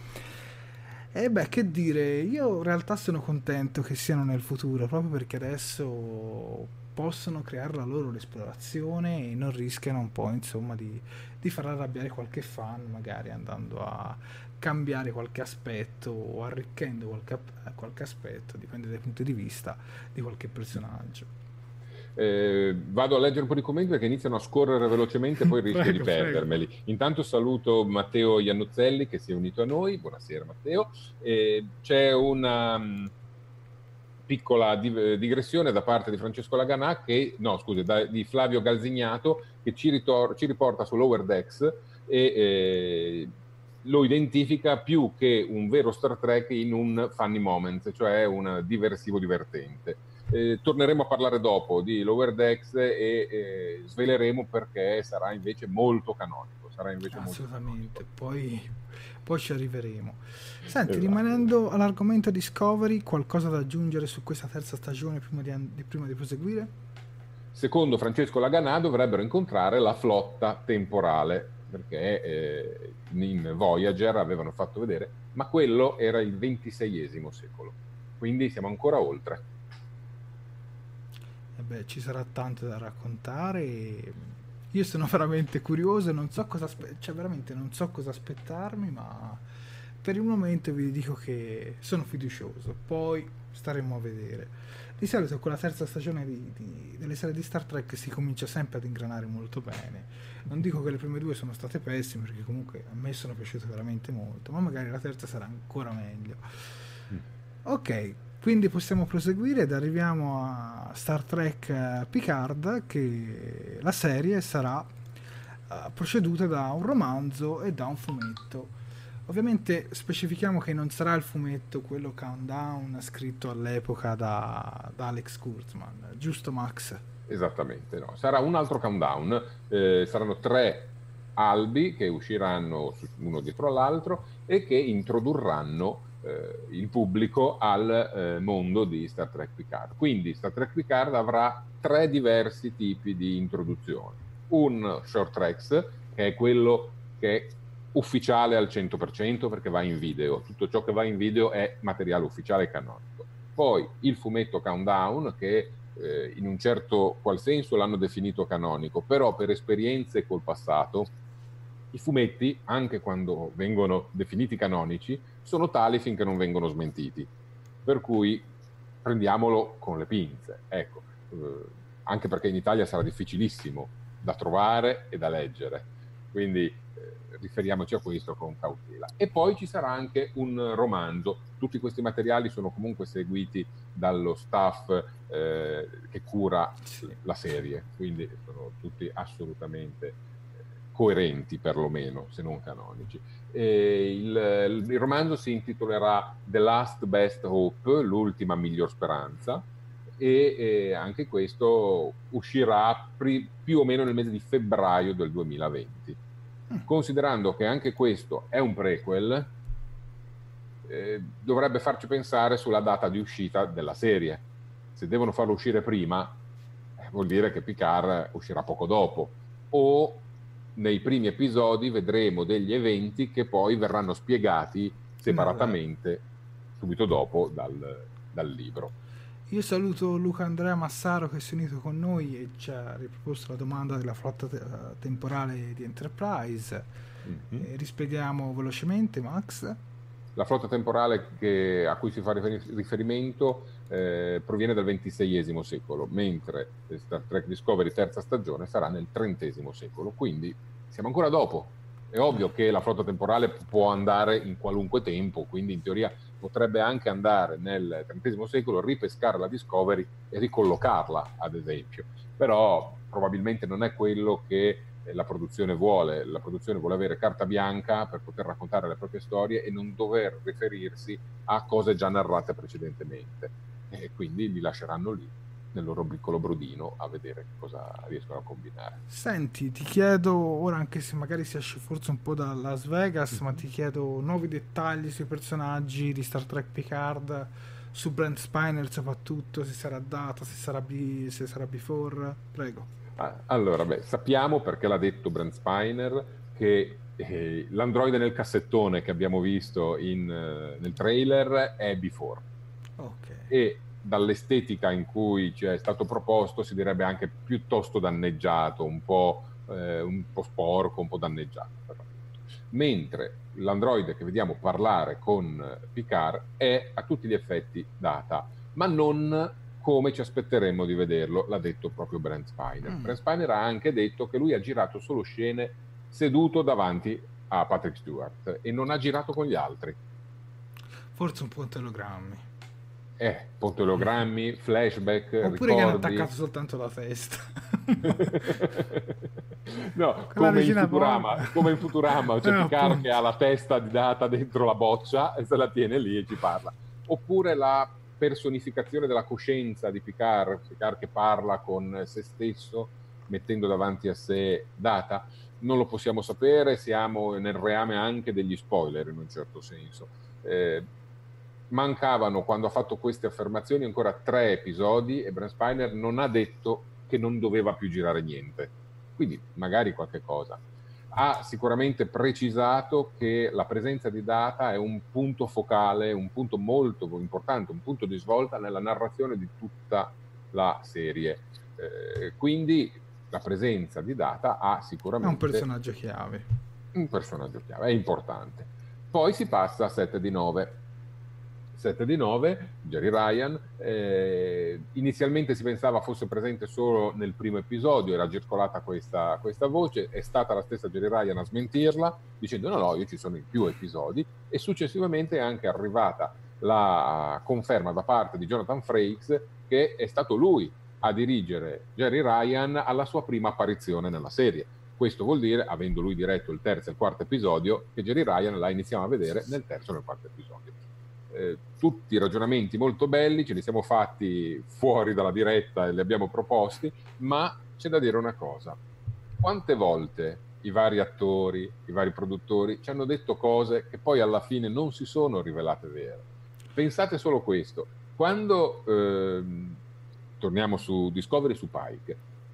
E beh, che dire, io in realtà sono contento che siano nel futuro, proprio perché adesso possono creare la loro esplorazione e non rischiano un po', insomma, di, di far arrabbiare qualche fan, magari andando a cambiare qualche aspetto o arricchendo qualche, qualche aspetto, dipende dai punti di vista di qualche personaggio. Eh, vado a leggere un po' di commenti perché iniziano a scorrere velocemente, poi rischio Prego, di perdermeli. prego. Intanto saluto Matteo Iannuzzelli che si è unito a noi. Buonasera Matteo. Eh, c'è una um, piccola di- digressione da parte di Francesco Laganà che, no scusi, da, di Flavio Galzignato che ci, ritor- ci riporta su Lower Decks e eh, lo identifica più che un vero Star Trek in un funny moment, cioè un diversivo divertente. Eh, torneremo a parlare dopo di Lower Decks e eh, sveleremo perché sarà invece molto canonico. Sarà invece Assolutamente, molto poi, poi ci arriveremo. Senti, Esatto. rimanendo all'argomento Discovery, qualcosa da aggiungere su questa terza stagione prima di, di, prima di proseguire? Secondo Francesco Laganà dovrebbero incontrare la flotta temporale, perché eh, in Voyager avevano fatto vedere, ma quello era il ventiseiesimo secolo, quindi siamo ancora oltre. E beh, ci sarà tanto da raccontare. E io sono veramente curioso, non so cosa aspe- cioè veramente non so cosa aspettarmi, ma per il momento vi dico che sono fiducioso, poi staremo a vedere. Di solito con la terza stagione di, di, delle serie di Star Trek si comincia sempre ad ingranare molto bene. Non dico che le prime due sono state pessime, perché comunque a me sono piaciute veramente molto, ma magari la terza sarà ancora meglio. Ok, quindi possiamo proseguire ed arriviamo a Star Trek Picard, che la serie sarà uh, proceduta da un romanzo e da un fumetto. Ovviamente specifichiamo che non sarà il fumetto, quello Countdown scritto all'epoca da, da Alex Kurtzman, giusto Max? Esattamente, no. Sarà un altro countdown, eh, saranno tre albi che usciranno uno dietro l'altro e che introdurranno eh, il pubblico al eh, mondo di Star Trek Picard. Quindi Star Trek Picard avrà tre diversi tipi di introduzioni. Un short tracks, che è quello che è ufficiale al cento per cento perché va in video, tutto ciò che va in video è materiale ufficiale e canonico. Poi il fumetto Countdown, che eh, in un certo qual senso l'hanno definito canonico, però per esperienze col passato i fumetti, anche quando vengono definiti canonici, sono tali finché non vengono smentiti, per cui prendiamolo con le pinze, ecco, eh, anche perché in Italia sarà difficilissimo da trovare e da leggere, quindi riferiamoci a questo con cautela. E poi ci sarà anche un romanzo. Tutti questi materiali sono comunque seguiti dallo staff eh, che cura sì. la serie, quindi sono tutti assolutamente coerenti, perlomeno, se non canonici. E il, il romanzo si intitolerà The Last Best Hope, l'ultima miglior speranza, e, e anche questo uscirà pri, più o meno nel mese di febbraio del duemilaventi. Considerando che anche questo è un prequel, eh, dovrebbe farci pensare sulla data di uscita della serie. Se devono farlo uscire prima, eh, vuol dire che Picard uscirà poco dopo, o nei primi episodi vedremo degli eventi che poi verranno spiegati separatamente subito dopo dal, dal libro. Io saluto Luca Andrea Massaro che si è unito con noi e ci ha riproposto la domanda della flotta te- temporale di Enterprise. Mm-hmm. E rispieghiamo velocemente, Max. La flotta temporale che, a cui si fa riferimento eh, proviene dal ventiseiesimo secolo, mentre Star Trek Discovery terza stagione sarà nel trentesimo secolo, quindi siamo ancora dopo. È ovvio che la flotta temporale può andare in qualunque tempo, quindi in teoria potrebbe anche andare nel trentesimo secolo, ripescare la Discovery e ricollocarla, ad esempio. Però probabilmente non è quello che la produzione vuole. La produzione vuole avere carta bianca per poter raccontare le proprie storie e non dover riferirsi a cose già narrate precedentemente. E quindi li lasceranno lì, nel loro piccolo brodino, a vedere cosa riescono a combinare. Senti, ti chiedo ora, anche se magari si esce forse un po' da Las Vegas, mm-hmm. ma ti chiedo nuovi dettagli sui personaggi di Star Trek Picard, su Brent Spiner soprattutto, se sarà data, se sarà B, se sarà before, prego. Ah, allora, beh, sappiamo, perché l'ha detto Brent Spiner, che eh, l'androide nel cassettone che abbiamo visto in, uh, nel trailer è before. Ok. E dall'estetica in cui ci è stato proposto si direbbe anche piuttosto danneggiato, un po', eh, un po' sporco, un po' danneggiato. mentre l'androide che vediamo parlare con Picard è a tutti gli effetti Data, ma non come ci aspetteremmo di vederlo, l'ha detto proprio Brent Spiner. Mm. Brent Spiner ha anche detto che lui ha girato solo scene seduto davanti a Patrick Stewart e non ha girato con gli altri. Forse un po' ologrammi. Eh, pontelogrammi, flashback, oppure ricordi. Che hanno attaccato soltanto la testa. No, come in, Futurama, come in Futurama c'è no, Picard appunto. Che ha la testa di Data dentro la boccia e se la tiene lì e ci parla. Oppure la personificazione della coscienza di Picard, Picard che parla con se stesso mettendo davanti a sé Data. Non lo possiamo sapere, siamo nel reame anche degli spoiler in un certo senso. Eh, mancavano, quando ha fatto queste affermazioni, ancora tre episodi e Brent Spiner non ha detto che non doveva più girare niente, quindi magari qualche cosa. Ha sicuramente precisato che la presenza di Data è un punto focale, un punto molto importante, un punto di svolta nella narrazione di tutta la serie, eh, quindi la presenza di Data ha sicuramente... È un personaggio chiave. Un personaggio chiave, è importante. Poi si passa a sette di nove. sette di nove, Jeri Ryan, eh, inizialmente si pensava fosse presente solo nel primo episodio, era circolata questa, questa voce, è stata la stessa Jeri Ryan a smentirla, dicendo no, no, io ci sono in più episodi, e successivamente è anche arrivata la conferma da parte di Jonathan Frakes che è stato lui a dirigere Jeri Ryan alla sua prima apparizione nella serie. Questo vuol dire, avendo lui diretto il terzo e il quarto episodio, che Jeri Ryan la iniziamo a vedere nel terzo e nel quarto episodio. Eh, tutti ragionamenti molto belli, ce li siamo fatti fuori dalla diretta e li abbiamo proposti, ma c'è da dire una cosa: quante volte i vari attori, i vari produttori ci hanno detto cose che poi alla fine non si sono rivelate vere? Pensate solo questo: quando eh, torniamo su Discovery, su Pike,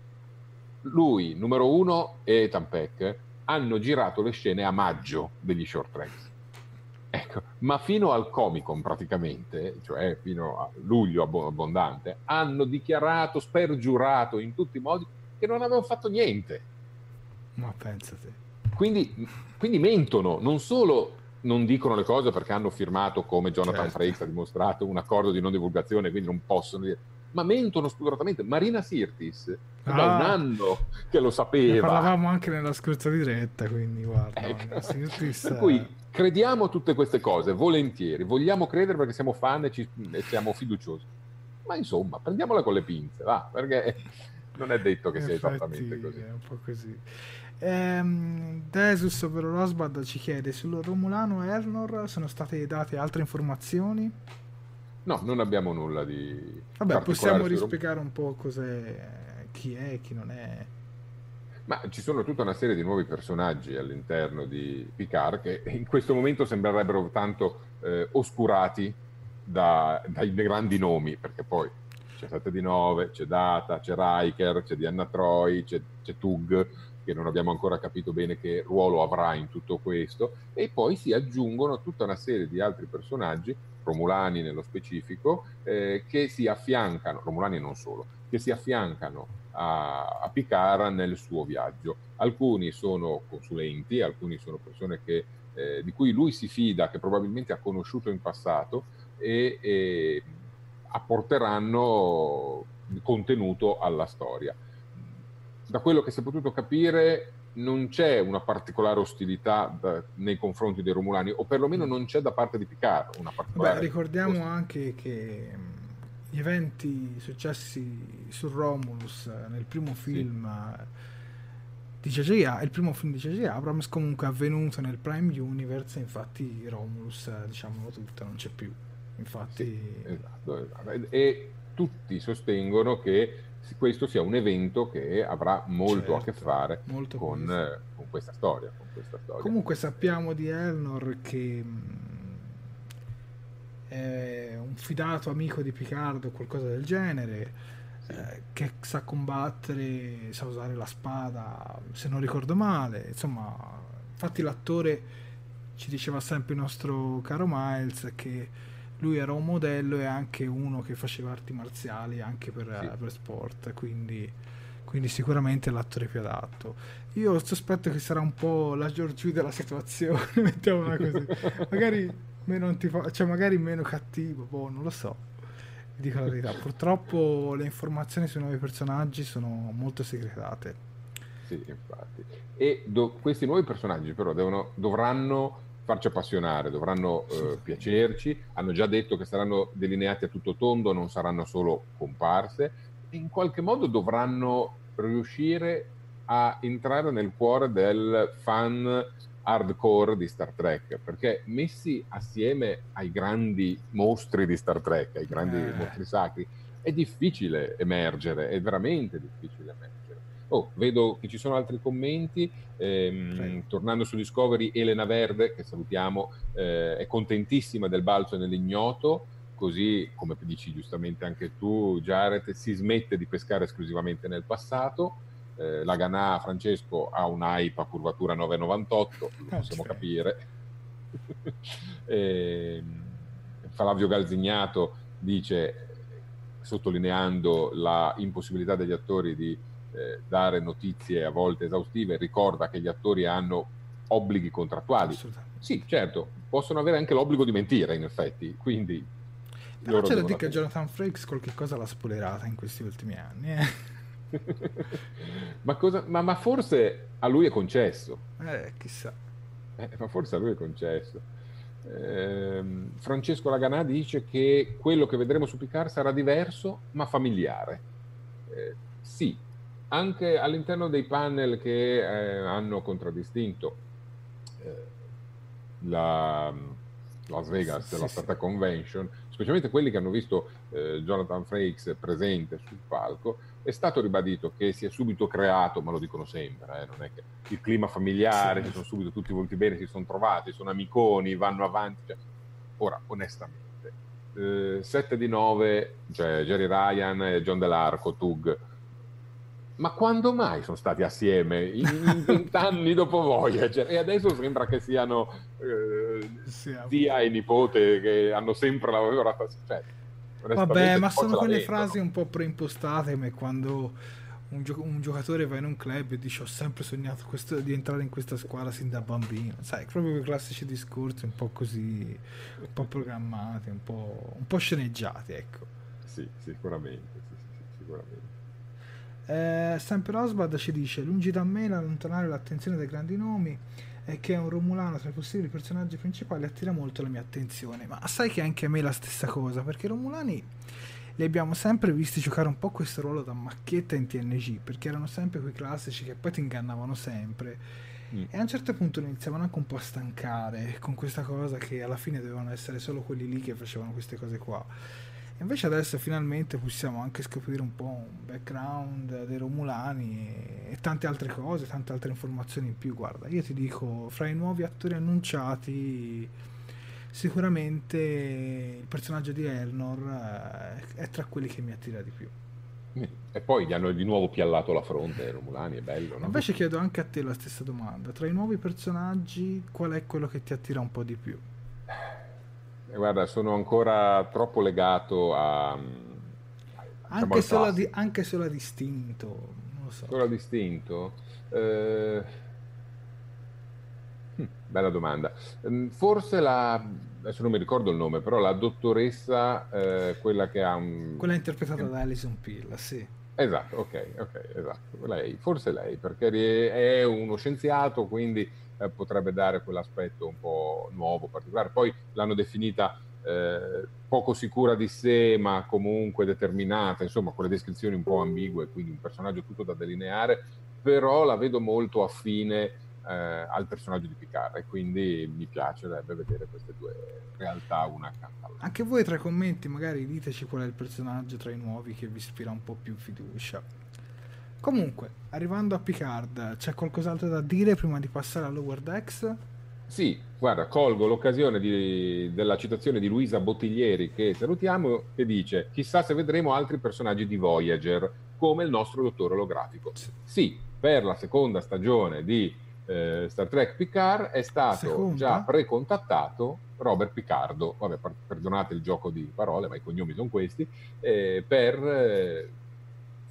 lui, numero uno, e Ethan Peck hanno girato le scene a maggio degli short tracks. Ecco, ma fino al Comic-Con praticamente, cioè fino a luglio abbondante, hanno dichiarato, spergiurato in tutti i modi che non avevano fatto niente. Ma pensate. Quindi, quindi mentono, non solo non dicono le cose perché hanno firmato, come Jonathan certo. Frakes ha dimostrato, un accordo di non divulgazione, quindi non possono dire, ma mentono spudoratamente. Marina Sirtis ah, da un anno che lo sapeva. Ne parlavamo anche nella scorsa diretta, quindi guarda. Ecco. Sirtis, per cui crediamo tutte queste cose, volentieri, vogliamo credere perché siamo fan e, ci, e siamo fiduciosi, ma insomma prendiamola con le pinze, va, perché non è detto che sia Infatti, esattamente così. È un po' così. ehm, Desus ovvero Rosbad ci chiede: sul Romulano Elnor sono state date altre informazioni? No, non abbiamo nulla di vabbè, possiamo rispiegare un po' cos'è, chi è, chi non è. Ma ci sono tutta una serie di nuovi personaggi all'interno di Picard che in questo momento sembrerebbero tanto eh, oscurati da, dai grandi nomi, perché poi c'è sette di nove, c'è Data, c'è Riker, c'è Deanna Troi, c'è, c'è Tug, che non abbiamo ancora capito bene che ruolo avrà in tutto questo, e poi si aggiungono tutta una serie di altri personaggi, romulani nello specifico, eh, che si affiancano, romulani non solo, che si affiancano a, a Picard nel suo viaggio. Alcuni sono consulenti, alcuni sono persone che, eh, di cui lui si fida, che probabilmente ha conosciuto in passato, e, e apporteranno contenuto alla storia. Da quello che si è potuto capire non c'è una particolare ostilità da, nei confronti dei Romulani, o perlomeno non c'è da parte di Picard una particolare. Beh, ricordiamo ostilità. Anche che gli eventi successi su Romulus nel primo film sì. di J J il primo film di J J Abrams comunque è avvenuto nel Prime Universe, infatti Romulus, diciamolo tutto, non c'è più. Infatti sì, esatto, esatto. E tutti sostengono che questo sia un evento che avrà molto certo, a che fare con, eh, con questa storia, con questa storia. Comunque sappiamo di Elnor che mh, è un fidato amico di Picard o qualcosa del genere, sì. eh, che sa combattere, sa usare la spada, se non ricordo male. Insomma, infatti l'attore ci diceva sempre il nostro caro Miles che lui era un modello e anche uno che faceva arti marziali anche per, sì. per sport, quindi quindi sicuramente l'attore più adatto. Io sospetto che sarà un po' la George della situazione, mettiamola così, magari meno antipa- cioè magari meno cattivo, boh, non lo so, vi dico la verità. Purtroppo le informazioni sui nuovi personaggi sono molto segretate. Sì, infatti. E do- questi nuovi personaggi però devono, dovranno farci appassionare, dovranno eh, piacerci. Hanno già detto che saranno delineati a tutto tondo, non saranno solo comparse, e in qualche modo dovranno riuscire a entrare nel cuore del fan hardcore di Star Trek, perché messi assieme ai grandi mostri di Star Trek, ai grandi Eh. mostri sacri, è difficile emergere, è veramente difficile emergere. Oh, vedo che ci sono altri commenti. Ehm, tornando su Discovery, Elena Verde, che salutiamo, eh, è contentissima del balzo nell'ignoto, così come dici giustamente anche tu, Jared, si smette di pescare esclusivamente nel passato. Eh, la Ganà Francesco ha un hype a curvatura nove virgola novantotto, lo possiamo Okay. capire. e, Flavio Galzignato dice, sottolineando la impossibilità degli attori di eh, dare notizie a volte esaustive, ricorda che gli attori hanno obblighi contrattuali. Sì, certo, possono avere anche l'obbligo di mentire, in effetti, quindi Però loro c'è da devono dire che avere. Jonathan Frakes qualche cosa l'ha spoilerata in questi ultimi anni, eh. ma, cosa, ma, ma forse a lui è concesso. Eh, chissà. Eh, ma forse a lui è concesso. Ehm, Francesco Laganà dice che quello che vedremo su Picard sarà diverso ma familiare. Eh, sì, anche all'interno dei panel che eh, hanno contraddistinto eh, la Las Vegas, Sì, la sì, Star sì. Trek Convention, specialmente quelli che hanno visto eh, Jonathan Frakes presente sul palco, è stato ribadito che si è subito creato, ma lo dicono sempre, eh, non è che il clima familiare, Sì. si sono subito tutti volti bene, si sono trovati, sono amiconi, vanno avanti. Cioè, ora, onestamente, eh, sette di nove, cioè Jerry Ryan e John Dell'Arco, Tug, ma quando mai sono stati assieme? In vent'anni dopo Voyager, e adesso sembra che siano eh, Sì, zia e nipote che hanno sempre la loro, cioè, Vabbè, ma un po' sono ce la quelle vendono. frasi un po' preimpostate, come quando un, gio- un giocatore va in un club e dice ho sempre sognato questo- di entrare in questa squadra sin da bambino, sai, proprio quei classici discorsi un po' così, un po' programmati, un po', un po' sceneggiati, ecco. Sì, sicuramente, sì, sì, sì, sicuramente. Eh, sempre Oswald ci dice: lungi da me l'allontanare l'attenzione dai grandi nomi, e che è un romulano tra i possibili personaggi principali attira molto la mia attenzione. Ma sai che anche a me è la stessa cosa, perché i romulani li abbiamo sempre visti giocare un po' questo ruolo da macchietta in T N G, perché erano sempre quei classici che poi ti ingannavano sempre, mm. e a un certo punto iniziavano anche un po' a stancare con questa cosa che alla fine dovevano essere solo quelli lì che facevano queste cose qua. Invece adesso finalmente possiamo anche scoprire un po' un background dei Romulani e, e tante altre cose, tante altre informazioni in più. Guarda, io ti dico, fra i nuovi attori annunciati sicuramente il personaggio di Elnor eh, è tra quelli che mi attira di più. E poi gli hanno di nuovo piallato la fronte ai Romulani, è bello, no? Invece chiedo anche a te la stessa domanda: tra i nuovi personaggi qual è quello che ti attira un po' di più? Guarda, sono ancora troppo legato a... a anche, solo di, anche solo a distinto, non lo so. Solo a distinto? Eh... Hm, bella domanda. Forse la... adesso non mi ricordo il nome, però la dottoressa, eh, quella che ha un... Quella interpretata da Alison Pill, sì. Esatto, ok, ok, esatto. Lei, forse lei, perché è uno scienziato, quindi... Eh, potrebbe dare quell'aspetto un po' nuovo, particolare. Poi l'hanno definita eh, poco sicura di sé, ma comunque determinata, insomma, quelle descrizioni un po' ambigue, quindi un personaggio tutto da delineare, però la vedo molto affine eh, al personaggio di Picard, e quindi mi piacerebbe vedere queste due realtà una accanto all'altra. Anche voi tra i commenti magari diteci qual è il personaggio tra i nuovi che vi ispira un po' più fiducia. Comunque, arrivando a Picard, c'è qualcos'altro da dire prima di passare a Lower Decks? Sì, guarda, colgo l'occasione di, della citazione di Luisa Bottiglieri, che salutiamo, che dice: chissà se vedremo altri personaggi di Voyager, come il nostro dottore olografico. Sì, per la seconda stagione di eh, Star Trek Picard è stato seconda? già precontattato Robert Picardo, vabbè, perdonate il gioco di parole, ma i cognomi sono questi, eh, per... Eh,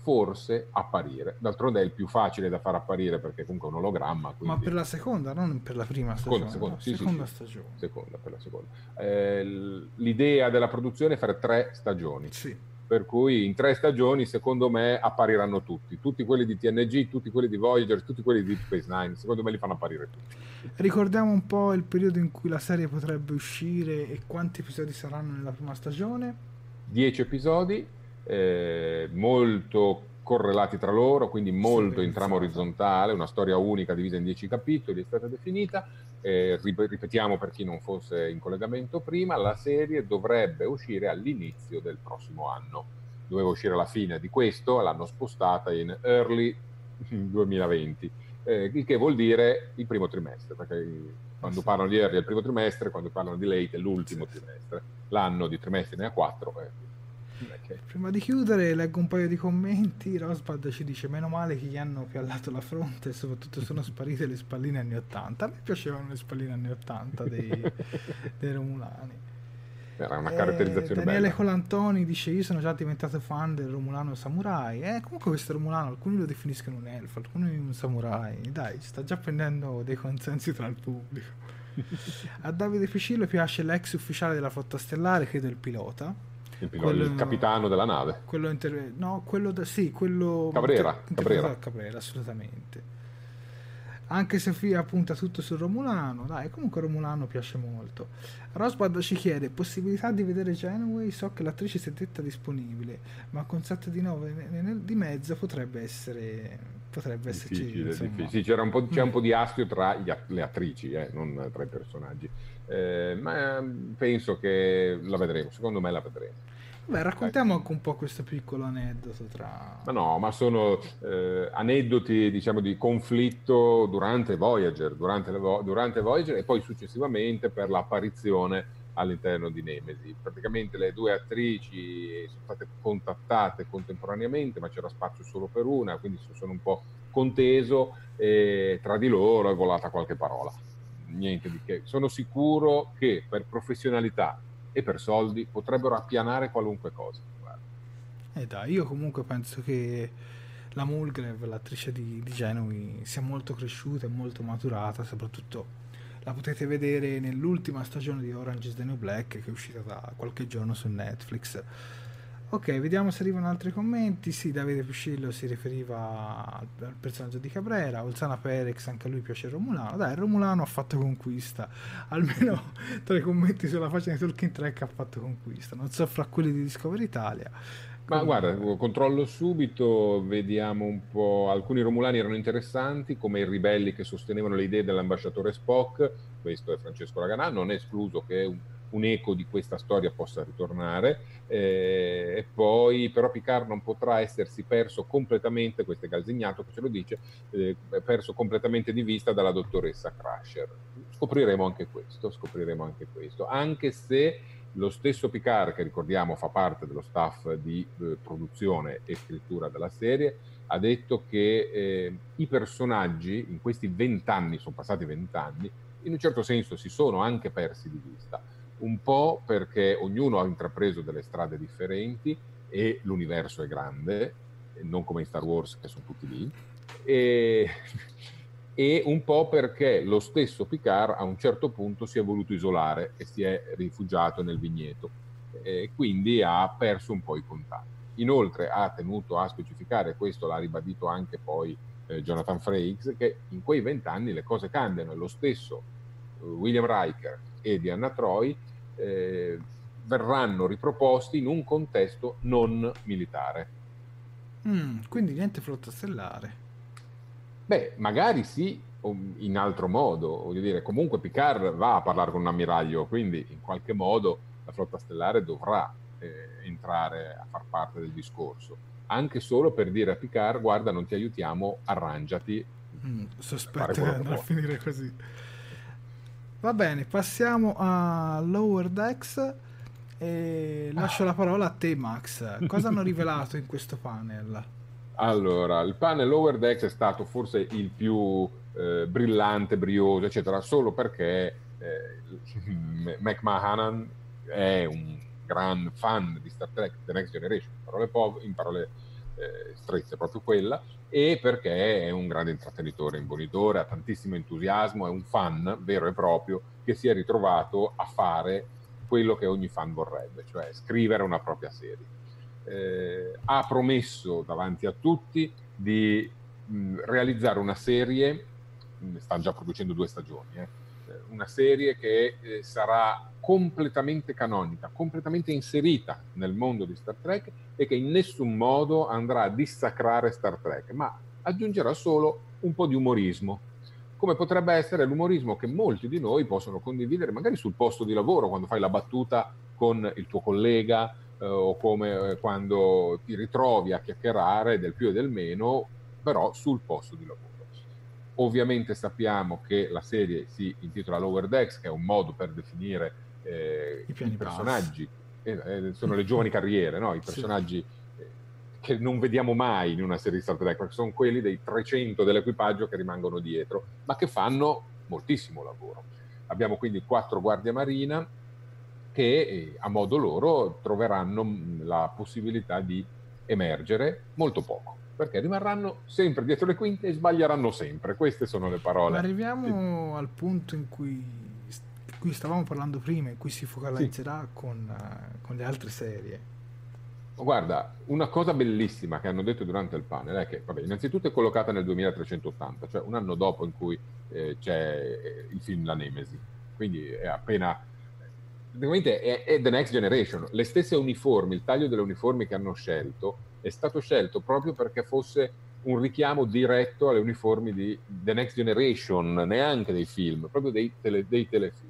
forse apparire. D'altronde è il più facile da far apparire perché comunque è un ologramma. Quindi... Ma per la seconda, non per la prima stagione. Seconda, seconda, no? sì, seconda sì, sì. stagione. Seconda, per la seconda. Eh, l'idea della produzione è fare tre stagioni. Sì. Per cui in tre stagioni, secondo me, appariranno tutti. Tutti quelli di T N G, tutti quelli di Voyager, tutti quelli di Deep Space Nine. Secondo me li fanno apparire tutti. Ricordiamo un po' il periodo in cui la serie potrebbe uscire e quanti episodi saranno nella prima stagione. Dieci episodi, eh, molto correlati tra loro, quindi molto in trama orizzontale, una storia unica divisa in dieci capitoli, è stata definita. Eh, ripetiamo per chi non fosse in collegamento prima, la serie dovrebbe uscire all'inizio del prossimo anno. Doveva uscire alla fine di questo, l'hanno spostata in early duemilaventi, eh, il che vuol dire il primo trimestre, perché quando parlano di early è il primo trimestre, quando parlano di late è l'ultimo trimestre. L'anno di trimestri ne ha quattro. Eh. Okay. Prima di chiudere leggo un paio di commenti. Rosbad ci dice: meno male che gli hanno piallato la fronte e soprattutto sono sparite le spalline anni ottanta. A me piacevano le spalline anni ottanta dei, dei Romulani. Era una caratterizzazione eh, Daniele bella. Colantoni dice: io sono già diventato fan del Romulano Samurai. Eh, comunque questo Romulano alcuni lo definiscono un elfo, alcuni un samurai. Dai, sta già prendendo dei consensi tra il pubblico. A Davide Ficillo piace l'ex ufficiale della flotta stellare, credo il pilota. Il, pilota, quello, il capitano della nave. Quello inter... no, quello da... sì, quello Cabrera, inter... Cabrera. Cabrera, assolutamente. Anche Sofia punta tutto sul Romulano. Dai, comunque Romulano piace molto. Rosbad ci chiede: possibilità di vedere Janeway? So che l'attrice si è detta disponibile, ma con sette di nove di mezzo potrebbe essere potrebbe esserci, difficile. Sì, c'era un po', c'è un po' di astio tra gli, le attrici, eh, non tra i personaggi. Eh, ma penso che la vedremo, secondo me la vedremo. Beh, raccontiamo anche un po' questo piccolo aneddoto tra... Ma no, ma sono eh, aneddoti, diciamo, di conflitto durante Voyager, durante, le vo- durante Voyager e poi successivamente per l'apparizione all'interno di Nemesi. Praticamente le due attrici sono state contattate contemporaneamente, ma c'era spazio solo per una, quindi si sono un po' conteso e tra di loro è volata qualche parola. Niente di che. Sono sicuro che per professionalità e per soldi potrebbero appianare qualunque cosa. Eh dai, io comunque penso che la Mulgrave, l'attrice di, di Janeway, sia molto cresciuta e molto maturata, soprattutto la potete vedere nell'ultima stagione di Orange is the New Black, che è uscita da qualche giorno su Netflix. Ok, vediamo se arrivano altri commenti. Sì, Davide Piscillo si riferiva al, al personaggio di Cabrera. Olzana Perex, anche a lui piace il Romulano. Dai, il Romulano ha fatto conquista. Almeno tra i commenti sulla pagina di Talking Trek ha fatto conquista. Non so fra quelli di Discovery Italia. Ma come... guarda, controllo subito, vediamo un po'. Alcuni Romulani erano interessanti, come i ribelli che sostenevano le idee dell'ambasciatore Spock. Questo è Francesco Raganà. Non è escluso che un un eco di questa storia possa ritornare, eh, e poi però Picard non potrà essersi perso completamente, questo è Galzignato che ce lo dice, eh, perso completamente di vista dalla dottoressa Crusher. Scopriremo anche questo, scopriremo anche questo, anche se lo stesso Picard, che ricordiamo fa parte dello staff di eh, produzione e scrittura della serie, ha detto che eh, i personaggi in questi vent'anni, sono passati vent'anni, in un certo senso si sono anche persi di vista. Un po' perché ognuno ha intrapreso delle strade differenti e l'universo è grande, non come in Star Wars che sono tutti lì, e, e un po' perché lo stesso Picard a un certo punto si è voluto isolare e si è rifugiato nel vigneto e quindi ha perso un po' i contatti. Inoltre ha tenuto a specificare, questo l'ha ribadito anche poi eh, Jonathan Frakes, che in quei vent'anni le cose cambiano e lo stesso uh, William Riker e Diana Troy eh, verranno riproposti in un contesto non militare. Mm, quindi niente flotta stellare. Beh, magari sì, in altro modo, voglio dire, comunque Picard va a parlare con un ammiraglio, quindi in qualche modo la flotta stellare dovrà eh, entrare a far parte del discorso, anche solo per dire a Picard: guarda, non ti aiutiamo, arrangiati. Mm, sospetto che andrà a finire così. Va bene, passiamo a Lower Decks e lascio la parola a te, Max. Cosa hanno rivelato in questo panel? Allora, il panel Lower Decks è stato forse il più eh, brillante, brioso, eccetera, solo perché eh, McMahon è un gran fan di Star Trek The Next Generation, in parole, po- in parole eh, strezza è proprio quella, e perché è un grande intrattenitore, imbonitore, ha tantissimo entusiasmo, è un fan vero e proprio che si è ritrovato a fare quello che ogni fan vorrebbe, cioè scrivere una propria serie. Eh, ha promesso davanti a tutti di mh, realizzare una serie, mh, stanno già producendo due stagioni, eh, una serie che eh, sarà completamente canonica, completamente inserita nel mondo di Star Trek e che in nessun modo andrà a dissacrare Star Trek, ma aggiungerà solo un po' di umorismo, come potrebbe essere l'umorismo che molti di noi possono condividere magari sul posto di lavoro, quando fai la battuta con il tuo collega, eh, o come eh, quando ti ritrovi a chiacchierare del più e del meno, però sul posto di lavoro. Ovviamente sappiamo che la serie si intitola Lower Decks, che è un modo per definire eh, i, i personaggi, eh, eh, sono le giovani carriere, no? I personaggi sì. eh, che non vediamo mai in una serie di Star Trek, perché sono quelli dei trecento dell'equipaggio che rimangono dietro, ma che fanno moltissimo lavoro. Abbiamo quindi quattro guardie marina che eh, a modo loro troveranno mh, la possibilità di emergere molto poco, perché rimarranno sempre dietro le quinte e sbaglieranno sempre. Queste sono le parole. Ma arriviamo sì. al punto in cui, in cui stavamo parlando prima, in cui si focalizzerà sì. con, uh, con le altre serie. Guarda, una cosa bellissima che hanno detto durante il panel è che, vabbè, innanzitutto è collocata nel duemilatrecentottanta, cioè un anno dopo in cui eh, c'è il film La Nemesi, quindi è appena... Praticamente è, è The Next Generation. Le stesse uniformi, il taglio delle uniformi che hanno scelto è stato scelto proprio perché fosse un richiamo diretto alle uniformi di The Next Generation, neanche dei film, proprio dei, tele, dei telefilm.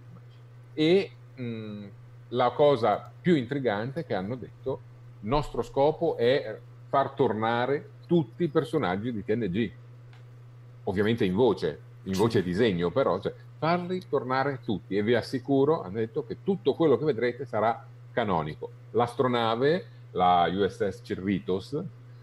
E mh, la cosa più intrigante è che hanno detto: il nostro scopo è far tornare tutti i personaggi di T N G, ovviamente in voce, in voce e disegno, però cioè, farli tornare tutti, e vi assicuro, hanno detto, che tutto quello che vedrete sarà canonico. L'astronave, la U S S Cerritos,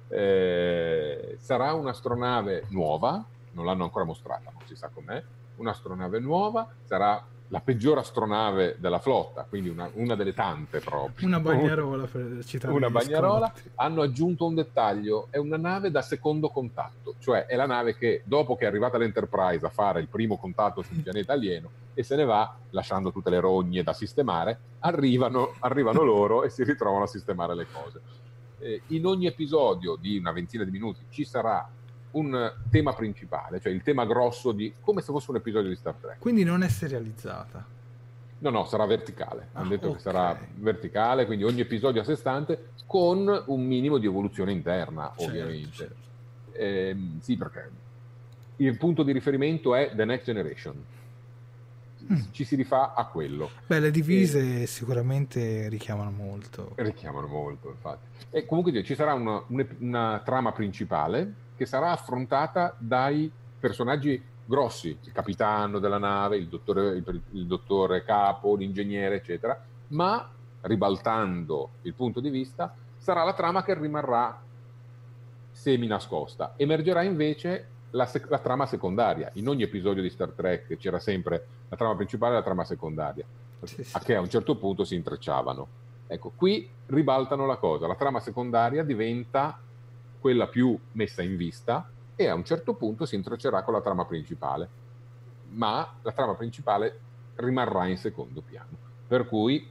eh, sarà un'astronave nuova, non l'hanno ancora mostrata, non si sa com'è, un'astronave nuova, sarà la peggior astronave della flotta, quindi una, una delle tante proprio. Una bagnarola, per citare Una bagnarola. Scotti. Hanno aggiunto un dettaglio: è una nave da secondo contatto, cioè è la nave che dopo che è arrivata l'Enterprise a fare il primo contatto sul pianeta alieno e se ne va lasciando tutte le rogne da sistemare, arrivano, arrivano loro e si ritrovano a sistemare le cose. Eh, in ogni episodio di una ventina di minuti ci sarà un tema principale, cioè il tema grosso, di come se fosse un episodio di Star Trek. Quindi non è serializzata? No, no, sarà verticale. Ah, hanno detto okay. che sarà verticale, quindi ogni episodio a sé stante, con un minimo di evoluzione interna, certo, ovviamente. Certo. Eh, sì, perché il punto di riferimento è The Next Generation. Mm. Ci si rifà a quello. Beh, le divise e... sicuramente richiamano molto. Richiamano molto, infatti. E comunque ci sarà una, una, una trama principale che sarà affrontata dai personaggi grossi, il capitano della nave, il dottore, il, il dottore capo, l'ingegnere, eccetera, ma ribaltando il punto di vista, sarà la trama che rimarrà semi nascosta. Emergerà invece la, sec- la trama secondaria. In ogni episodio di Star Trek c'era sempre la trama principale e la trama secondaria, sì, sì. a che a un certo punto si intrecciavano. Ecco, qui ribaltano la cosa, la trama secondaria diventa quella più messa in vista e a un certo punto si intreccerà con la trama principale, ma la trama principale rimarrà in secondo piano, per cui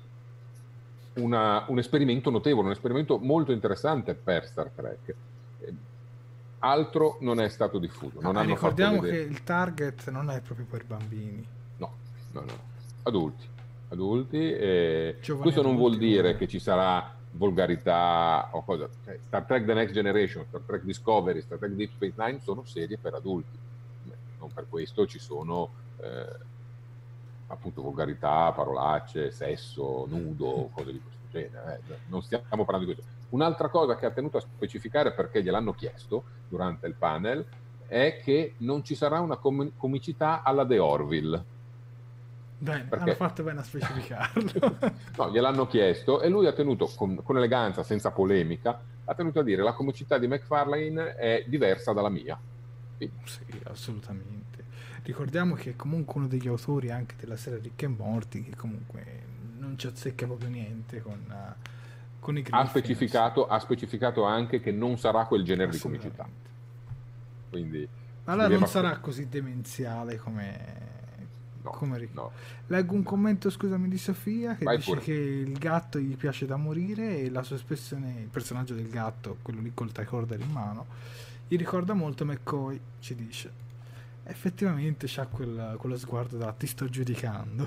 una, un esperimento notevole, un esperimento molto interessante per Star Trek. Altro non è stato diffuso. Non ah, hanno ricordiamo fatto che vedere. Il target non è proprio per bambini. No, no, no, adulti, adulti. Eh, Giovani questo non adulti, vuol dire no? che ci sarà volgarità o cosa. Cioè, Star Trek The Next Generation, Star Trek Discovery, Star Trek Deep Space Nine sono serie per adulti. Non per questo ci sono eh, appunto volgarità, parolacce, sesso, nudo, cose di questo genere. Eh. Non stiamo parlando di questo. Un'altra cosa che ha tenuto a specificare, perché gliel'hanno chiesto durante il panel, è che non ci sarà una com- comicità alla The Orville. Bene, perché... hanno fatto bene a specificarlo. No, gliel'hanno chiesto e lui ha tenuto, con, con eleganza, senza polemica, ha tenuto a dire: la comicità di McFarlane è diversa dalla mia. Sì, sì, assolutamente. Ricordiamo che è comunque uno degli autori anche della serie Rick e Morty, che comunque non ci azzecca proprio niente con, uh, con i ha specificato, ha specificato anche che non sarà quel genere di comicità. Quindi allora non sarà così demenziale come... No, come no. Leggo un commento, scusami, di Sofia che Vai dice pure. che il gatto gli piace da morire e la sua espressione, il personaggio del gatto, quello lì col tricorder in mano, gli ricorda molto McCoy, ci dice. Effettivamente c'ha quel, quello sguardo da ti sto giudicando.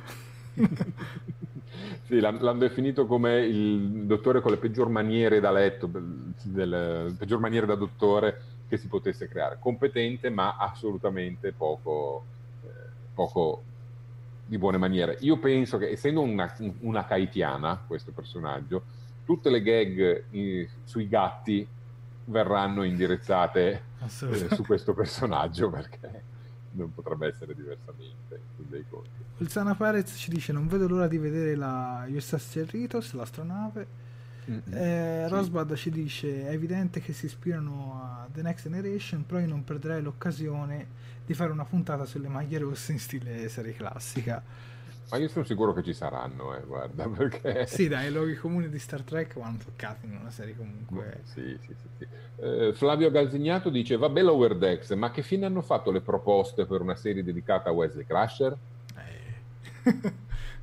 Sì, l'hanno definito come il dottore con le peggior maniere da letto, le peggior maniere da dottore che si potesse creare, competente ma assolutamente poco eh, poco di buone maniere. Io penso che, essendo una, una haitiana questo personaggio, tutte le gag eh, sui gatti verranno indirizzate eh, su questo personaggio, perché non potrebbe essere diversamente in dei conti. Ulzana Perez ci dice non vedo l'ora di vedere la U S S Cerritos, l'astronave. Mm-hmm. eh, sì. Rosbad ci dice è evidente che si ispirano a The Next Generation, però io non perderei l'occasione di fare una puntata sulle maglie rosse in stile serie classica. Ma io sono sicuro che ci saranno, eh, guarda, perché... Sì, dai, i luoghi comuni di Star Trek vanno toccati in una serie comunque... Sì, sì, sì, sì. Eh, Flavio Galzignato dice, vabbè Lower Decks, ma che fine hanno fatto le proposte per una serie dedicata a Wesley Crusher? Eh...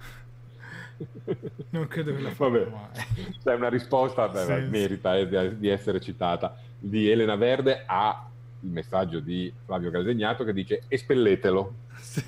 non credo che la faccia mai. C'è una risposta, beh, sì, merita sì. Eh, di essere citata, di Elena Verde a il messaggio di Flavio Galzignato che dice espelletelo. Sì.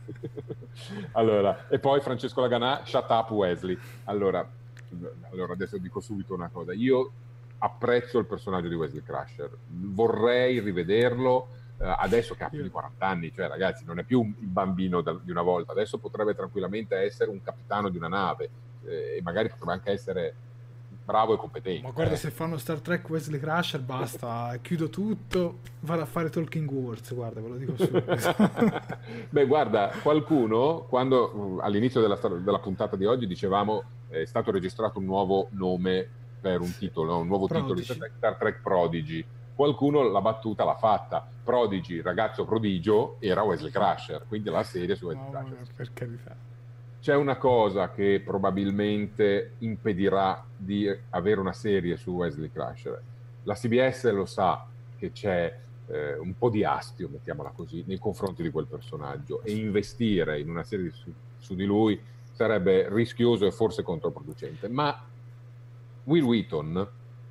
Allora, e poi Francesco Laganà, shut up Wesley. Allora, allora adesso dico subito una cosa, io apprezzo il personaggio di Wesley Crusher, vorrei rivederlo eh, adesso che ha più di quaranta anni, cioè ragazzi non è più il bambino da, di una volta, adesso potrebbe tranquillamente essere un capitano di una nave eh, e magari potrebbe anche essere bravo e competente. Ma guarda, eh. se fanno Star Trek Wesley Crusher basta, chiudo tutto, vado a fare Talking Wars, guarda, ve lo dico subito. Beh, guarda, qualcuno quando all'inizio della, della puntata di oggi dicevamo è stato registrato un nuovo nome per un titolo, un nuovo Prodigy. Titolo di Star Trek, Star Trek Prodigy. Qualcuno la battuta l'ha fatta. Prodigy, ragazzo prodigio, era Wesley Crusher, quindi la serie su Wesley no, Crusher. Per carità. C'è una cosa che probabilmente impedirà di avere una serie su Wesley Crusher. La C B S lo sa che c'è eh, un po' di astio, mettiamola così, nei confronti di quel personaggio, e investire in una serie su, su di lui sarebbe rischioso e forse controproducente. Ma Will Wheaton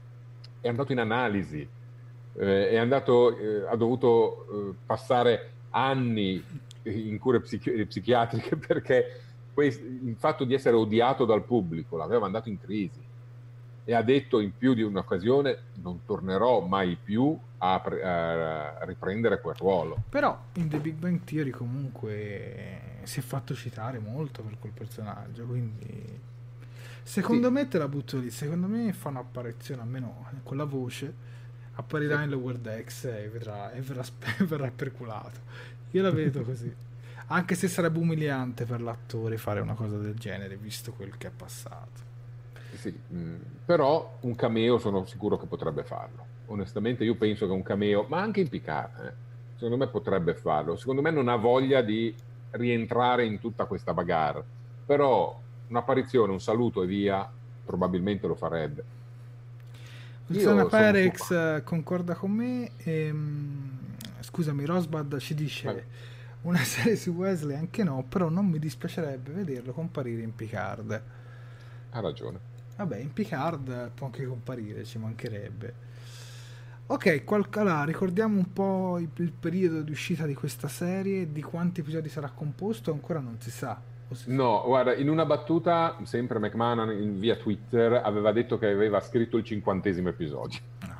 è andato in analisi, eh, è andato, eh, ha dovuto eh, passare anni in cure psichi- psichiatriche perché il fatto di essere odiato dal pubblico l'aveva mandato in crisi e ha detto in più di un'occasione non tornerò mai più a, pre- a riprendere quel ruolo. Però in The Big Bang Theory comunque si è fatto citare molto per quel personaggio, quindi secondo sì. me te la butto lì, secondo me fa un'apparizione almeno con la voce, apparirà sì. in Lower Decks e verrà, e verrà, verrà perculato. Io la vedo così. Anche se sarebbe umiliante per l'attore fare una cosa del genere, visto quel che è passato. Sì, mh, però un cameo sono sicuro che potrebbe farlo. Onestamente io penso che un cameo, ma anche in Picard, eh, secondo me potrebbe farlo. Secondo me non ha voglia di rientrare in tutta questa bagarre. Però un'apparizione, un saluto e via, probabilmente lo farebbe. Luciana Perex su... concorda con me. Ehm, scusami, Rosbad ci dice... Vabbè. Una serie su Wesley anche no, però non mi dispiacerebbe vederlo comparire in Picard. Ha ragione. Vabbè, in Picard può anche comparire, ci mancherebbe. Ok, qual- allora, ricordiamo un po' il, il periodo di uscita di questa serie, di quanti episodi sarà composto, ancora non si sa. Si no, sa? Guarda, in una battuta, sempre McMahon in via Twitter aveva detto che aveva scritto il cinquantesimo episodio. No.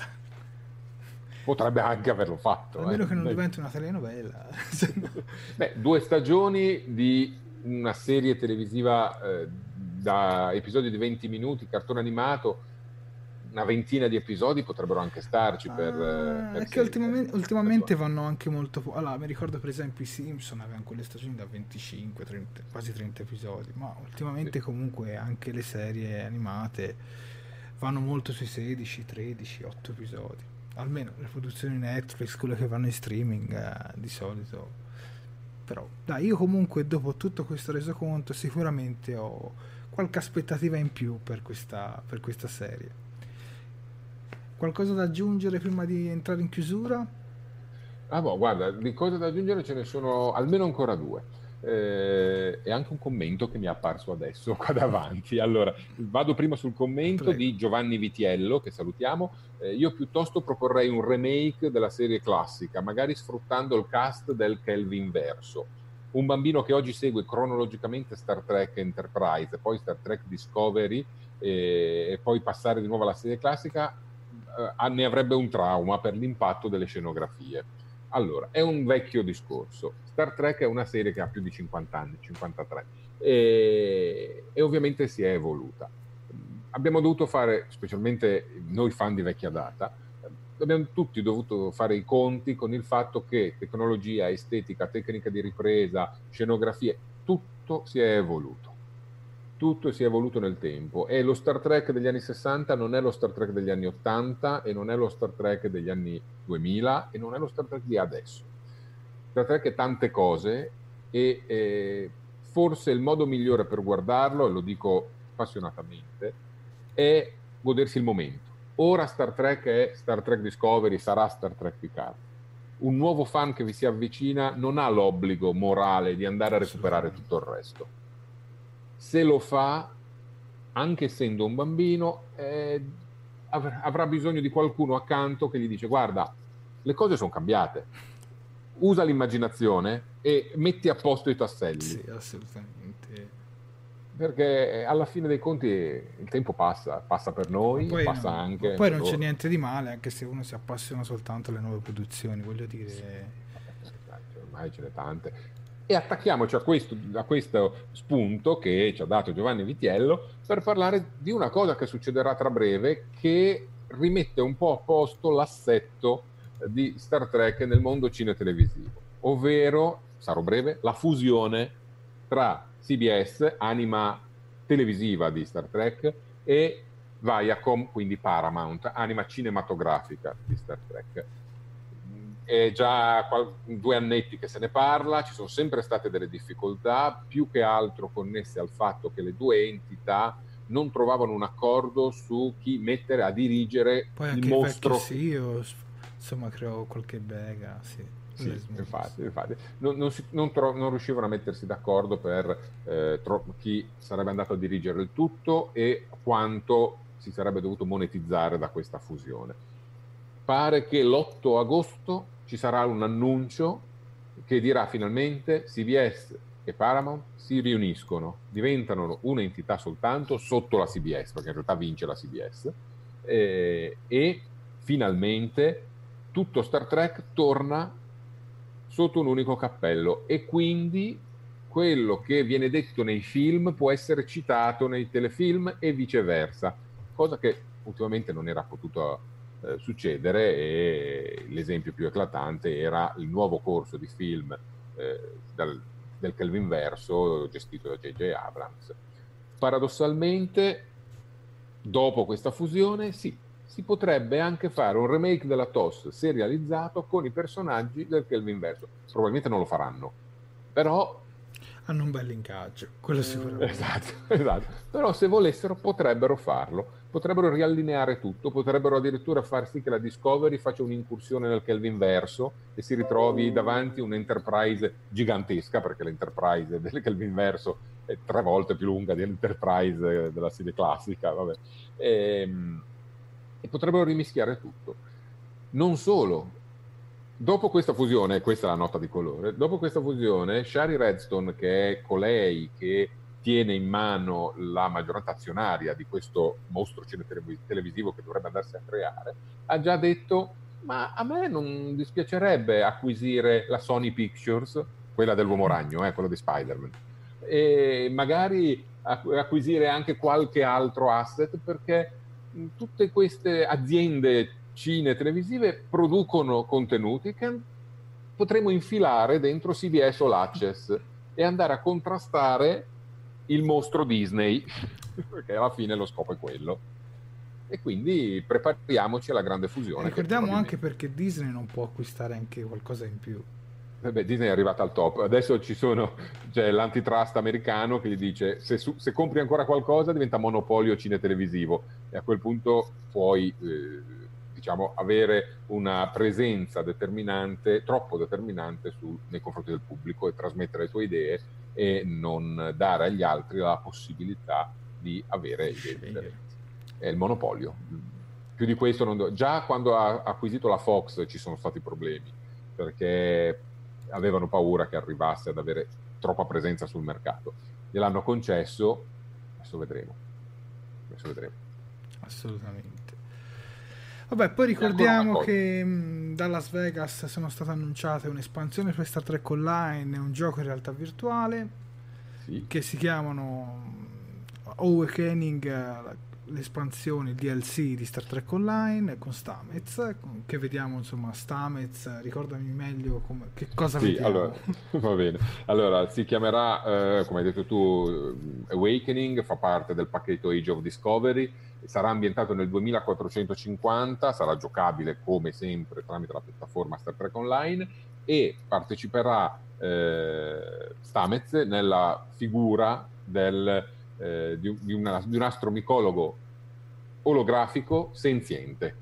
Potrebbe anche averlo fatto. Almeno eh. che non diventi una telenovela. Beh, due stagioni di una serie televisiva eh, da episodi di venti minuti, cartone animato, una ventina di episodi potrebbero anche starci ah, per, per è che ultimamente, ultimamente vanno anche molto po- allora mi ricordo per esempio i Simpson avevano quelle stagioni da venticinque trenta, quasi trenta episodi, ma ultimamente sì. Comunque anche le serie animate vanno molto sui sedici tredici otto episodi, almeno le produzioni Netflix, quelle che vanno in streaming eh, di solito. Però dai, io comunque dopo tutto questo resoconto sicuramente ho qualche aspettativa in più per questa, per questa serie. Qualcosa da aggiungere prima di entrare in chiusura? Ah, boh, guarda, di cose da aggiungere ce ne sono almeno ancora due. Eh, e anche un commento che mi è apparso adesso qua davanti. Allora, vado prima sul commento Prego. di Giovanni Vitiello, che salutiamo. Eh, io piuttosto proporrei un remake della serie classica, magari sfruttando il cast del Kelvin verso. Un bambino che oggi segue cronologicamente Star Trek Enterprise, poi Star Trek Discovery e, e poi passare di nuovo alla serie classica, eh, ne avrebbe un trauma per l'impatto delle scenografie. Allora, è un vecchio discorso. Star Trek è una serie che ha più di cinquanta anni, cinquantatré, e, e ovviamente si è evoluta. Abbiamo dovuto fare, specialmente noi fan di vecchia data, abbiamo tutti dovuto fare i conti con il fatto che tecnologia, estetica, tecnica di ripresa, scenografie, tutto si è evoluto. Tutto si è evoluto nel tempo, e lo Star Trek degli anni sessanta non è lo Star Trek degli anni ottanta, e non è lo Star Trek degli anni duemila, e non è lo Star Trek di adesso. Star Trek è tante cose, e eh, forse il modo migliore per guardarlo, e lo dico appassionatamente, è godersi il momento. Ora Star Trek è Star Trek Discovery, sarà Star Trek Picard. Un nuovo fan che vi si avvicina non ha l'obbligo morale di andare a recuperare tutto il resto. Se lo fa, anche essendo un bambino, eh, av- avrà bisogno di qualcuno accanto che gli dice: guarda, le cose sono cambiate, usa l'immaginazione e metti a posto i tasselli. Sì, assolutamente. Perché alla fine dei conti il tempo passa, passa per noi, poi passa no, anche... Poi non loro. c'è niente di male, anche se uno si appassiona soltanto alle nuove produzioni, voglio dire... Sì, ormai ce n'è tante. E attacchiamoci a questo, a questo spunto che ci ha dato Giovanni Vitiello per parlare di una cosa che succederà tra breve, che rimette un po' a posto l'assetto di Star Trek nel mondo cinetelevisivo, ovvero, sarò breve, la fusione tra C B S, anima televisiva di Star Trek, e Viacom, quindi Paramount, anima cinematografica di Star Trek. È già due annetti che se ne parla, ci sono sempre state delle difficoltà, più che altro connesse al fatto che le due entità non trovavano un accordo su chi mettere a dirigere Poi il anche mostro. Il vecchio sì, io, insomma, creò qualche bega, sì. Sì, infatti, infatti. Non, non, si, non, tro- non riuscivano a mettersi d'accordo per eh, tro- chi sarebbe andato a dirigere il tutto e quanto si sarebbe dovuto monetizzare da questa fusione. Pare che l'otto agosto ci sarà un annuncio che dirà finalmente C B S e Paramount si riuniscono, diventano un'entità soltanto sotto la C B S, perché in realtà vince la C B S, eh, e finalmente tutto Star Trek torna sotto un unico cappello, e quindi quello che viene detto nei film può essere citato nei telefilm e viceversa, cosa che ultimamente non era potuto eh, succedere, e l'esempio più eclatante era il nuovo corso di film eh, dal, del Kelvin verso gestito da J J Abrams. Paradossalmente, dopo questa fusione, sì, si potrebbe anche fare un remake della T O S serializzato con i personaggi del Kelvin verso. Probabilmente non lo faranno, però hanno un bel ingaggio, quello sicuramente. Esatto, esatto. Però se volessero potrebbero farlo, potrebbero riallineare tutto, potrebbero addirittura far sì che la Discovery faccia un'incursione nel Kelvin verso e si ritrovi davanti un'Enterprise gigantesca, perché l'Enterprise del Kelvin verso è tre volte più lunga dell'Enterprise della serie classica, vabbè. E, e potrebbero rimischiare tutto. Non solo. Dopo questa fusione, questa è la nota di colore, dopo questa fusione Shari Redstone, che è colei che tiene in mano la maggioranza azionaria di questo mostro cinetelevisivo che dovrebbe andarsi a creare, ha già detto: ma a me non dispiacerebbe acquisire la Sony Pictures, quella dell'Uomo Ragno, eh, quella di Spider-Man, e magari acquisire anche qualche altro asset, perché tutte queste aziende cine televisive producono contenuti che potremo infilare dentro C B S o l'Access e andare a contrastare il mostro Disney, perché alla fine lo scopo è quello. E quindi prepariamoci alla grande fusione. E ricordiamo anche perché Disney non può acquistare anche qualcosa in più. Beh, Disney è arrivata al top. Adesso ci sono, c'è l'antitrust americano che gli dice se, su, se compri ancora qualcosa diventa monopolio cinetelevisivo e a quel punto puoi eh, diciamo avere una presenza determinante, troppo determinante su, nei confronti del pubblico e trasmettere le tue idee e non dare agli altri la possibilità di avere idee differenti. È il monopolio. Più di questo non do... Già quando ha acquisito la Fox ci sono stati problemi perché avevano paura che arrivasse ad avere troppa presenza sul mercato. Gliel'hanno concesso, adesso vedremo. Adesso vedremo. Assolutamente. Vabbè, poi ricordiamo che mh, da Las Vegas sono state annunciate un'espansione per Star Trek Online e un gioco in realtà virtuale sì. che si chiamano Awakening, l'espansione, il D L C di Star Trek Online con Stamets, che vediamo, insomma, Stamets, ricordami meglio come, che cosa sì, vediamo. Allora, va bene. Allora, si chiamerà, eh, come hai detto tu, Awakening, fa parte del pacchetto Age of Discovery, sarà ambientato nel duemilaquattrocentocinquanta, sarà giocabile come sempre tramite la piattaforma Star Trek Online e parteciperà eh, Stamets nella figura del Eh, di, di, una, di un astromicologo olografico senziente.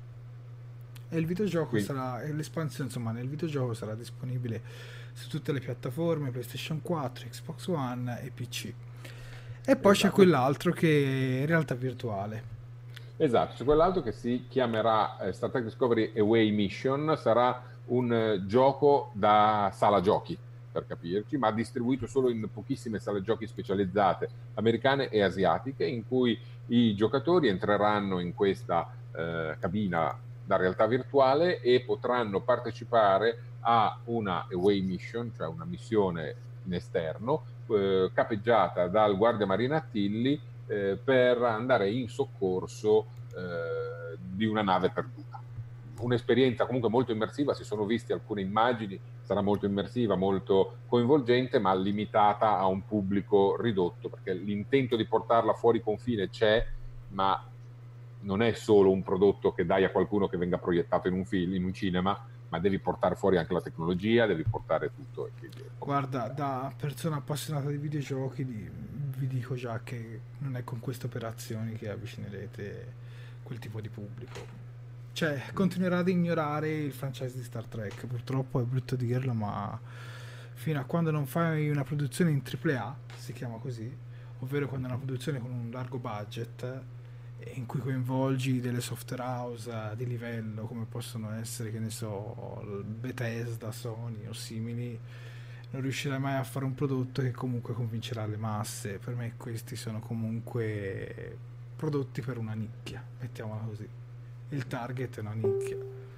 E il videogioco Quindi. sarà, l'espansione, insomma, nel videogioco sarà disponibile su tutte le piattaforme, PlayStation quattro, Xbox One e P C. E poi esatto. C'è quell'altro che è in realtà virtuale. Esatto, c'è quell'altro che si chiamerà eh, Star Trek Discovery Away Mission, sarà un eh, gioco da sala giochi, per capirci, ma distribuito solo in pochissime sale giochi specializzate americane e asiatiche, in cui i giocatori entreranno in questa eh, cabina da realtà virtuale e potranno partecipare a una away mission, cioè una missione in esterno, eh, capeggiata dal guardia marina Tilly eh, per andare in soccorso eh, di una nave perduta. Un'esperienza comunque molto immersiva, si sono viste alcune immagini, sarà molto immersiva, molto coinvolgente, ma limitata a un pubblico ridotto, perché l'intento di portarla fuori confine c'è, ma non è solo un prodotto che dai a qualcuno che venga proiettato in un film, in un cinema, ma devi portare fuori anche la tecnologia, devi portare tutto. Guarda, da persona appassionata di videogiochi di, vi dico già che non è con queste operazioni che avvicinerete quel tipo di pubblico. Cioè, continuerà ad ignorare il franchise di Star Trek, purtroppo è brutto dirlo, ma fino a quando non fai una produzione in tripla A, si chiama così, ovvero quando è una produzione con un largo budget in cui coinvolgi delle software house di livello come possono essere, che ne so, Bethesda, Sony o simili, non riuscirai mai a fare un prodotto che comunque convincerà le masse. Per me questi sono comunque prodotti per una nicchia, mettiamola così. Il target è una nicchia.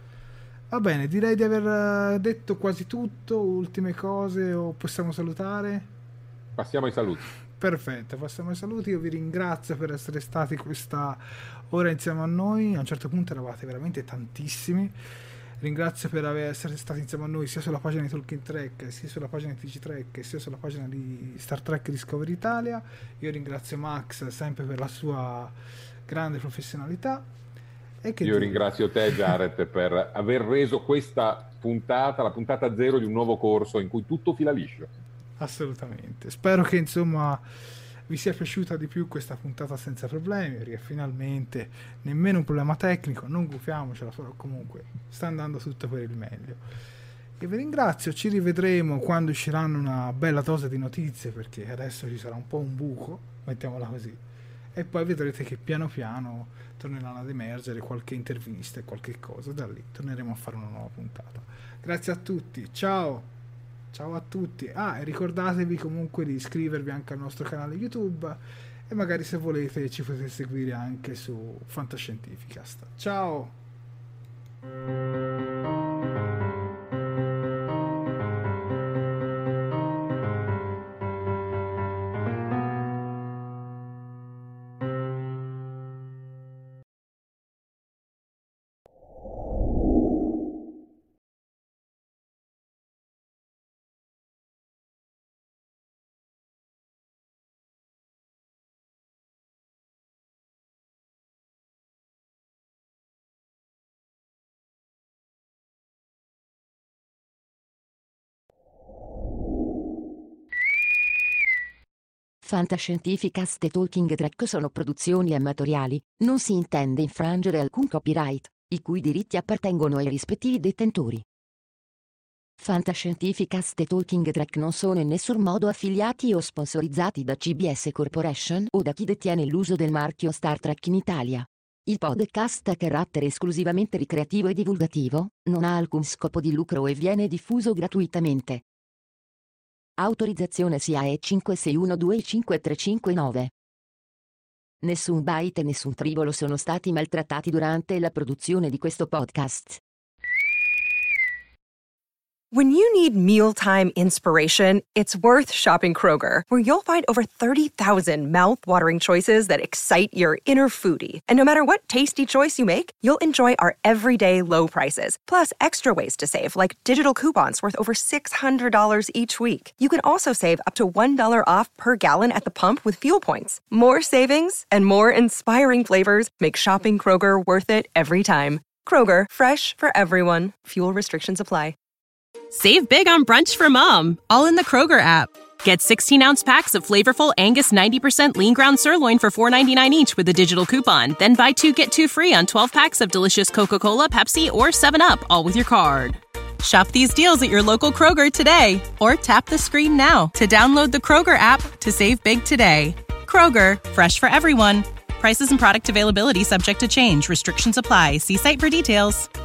Va bene, direi di aver detto quasi tutto. Ultime cose o possiamo salutare? Passiamo ai saluti. Perfetto, passiamo ai saluti. Io vi ringrazio per essere stati questa ora insieme a noi. A un certo punto eravate veramente tantissimi. Ringrazio per essere stati insieme a noi sia sulla pagina di Talking Trek, sia sulla pagina di T G Trek, sia sulla pagina di Star Trek Discovery Italia. Io ringrazio Max sempre per la sua grande professionalità. E che Io dire? ringrazio te, Jared, per aver reso questa puntata la puntata zero di un nuovo corso in cui tutto fila liscio. Assolutamente. Spero che insomma vi sia piaciuta di più questa puntata senza problemi, perché finalmente nemmeno un problema tecnico, non gufiamocela, però comunque sta andando tutto per il meglio. E vi ringrazio, ci rivedremo quando usciranno una bella dose di notizie, perché adesso ci sarà un po' un buco, mettiamola così, e poi vedrete che piano piano torneranno ad emergere qualche intervista e qualche cosa, da lì torneremo a fare una nuova puntata. Grazie a tutti, ciao! Ciao a tutti. Ah, e ricordatevi comunque di iscrivervi anche al nostro canale YouTube e magari se volete ci potete seguire anche su Fantascientificast. Ciao! Fantascientificast e Talking Track sono produzioni amatoriali, non si intende infrangere alcun copyright, i cui diritti appartengono ai rispettivi detentori. Fantascientificast e Talking Track non sono in nessun modo affiliati o sponsorizzati da C B S Corporation o da chi detiene l'uso del marchio Star Trek in Italia. Il podcast ha carattere esclusivamente ricreativo e divulgativo, non ha alcun scopo di lucro e viene diffuso gratuitamente. Autorizzazione S I A E cinque sei uno due cinque tre cinque nove. Nessun byte e nessun tribolo sono stati maltrattati durante la produzione di questo podcast. When you need mealtime inspiration, it's worth shopping Kroger, where you'll find over thirty thousand mouth-watering choices that excite your inner foodie. And no matter what tasty choice you make, you'll enjoy our everyday low prices, plus extra ways to save, like digital coupons worth over six hundred dollars each week. You can also save up to one dollar off per gallon at the pump with fuel points. More savings and more inspiring flavors make shopping Kroger worth it every time. Kroger, fresh for everyone. Fuel restrictions apply. Save big on brunch for mom, all in the Kroger app. Get sixteen-ounce packs of flavorful Angus ninety percent lean ground sirloin for four ninety-nine each with a digital coupon. Then buy two, get two free on twelve packs of delicious Coca-Cola, Pepsi, or seven up, all with your card. Shop these deals at your local Kroger today, or tap the screen now to download the Kroger app to save big today. Kroger, fresh for everyone. Prices and product availability subject to change. Restrictions apply. See site for details.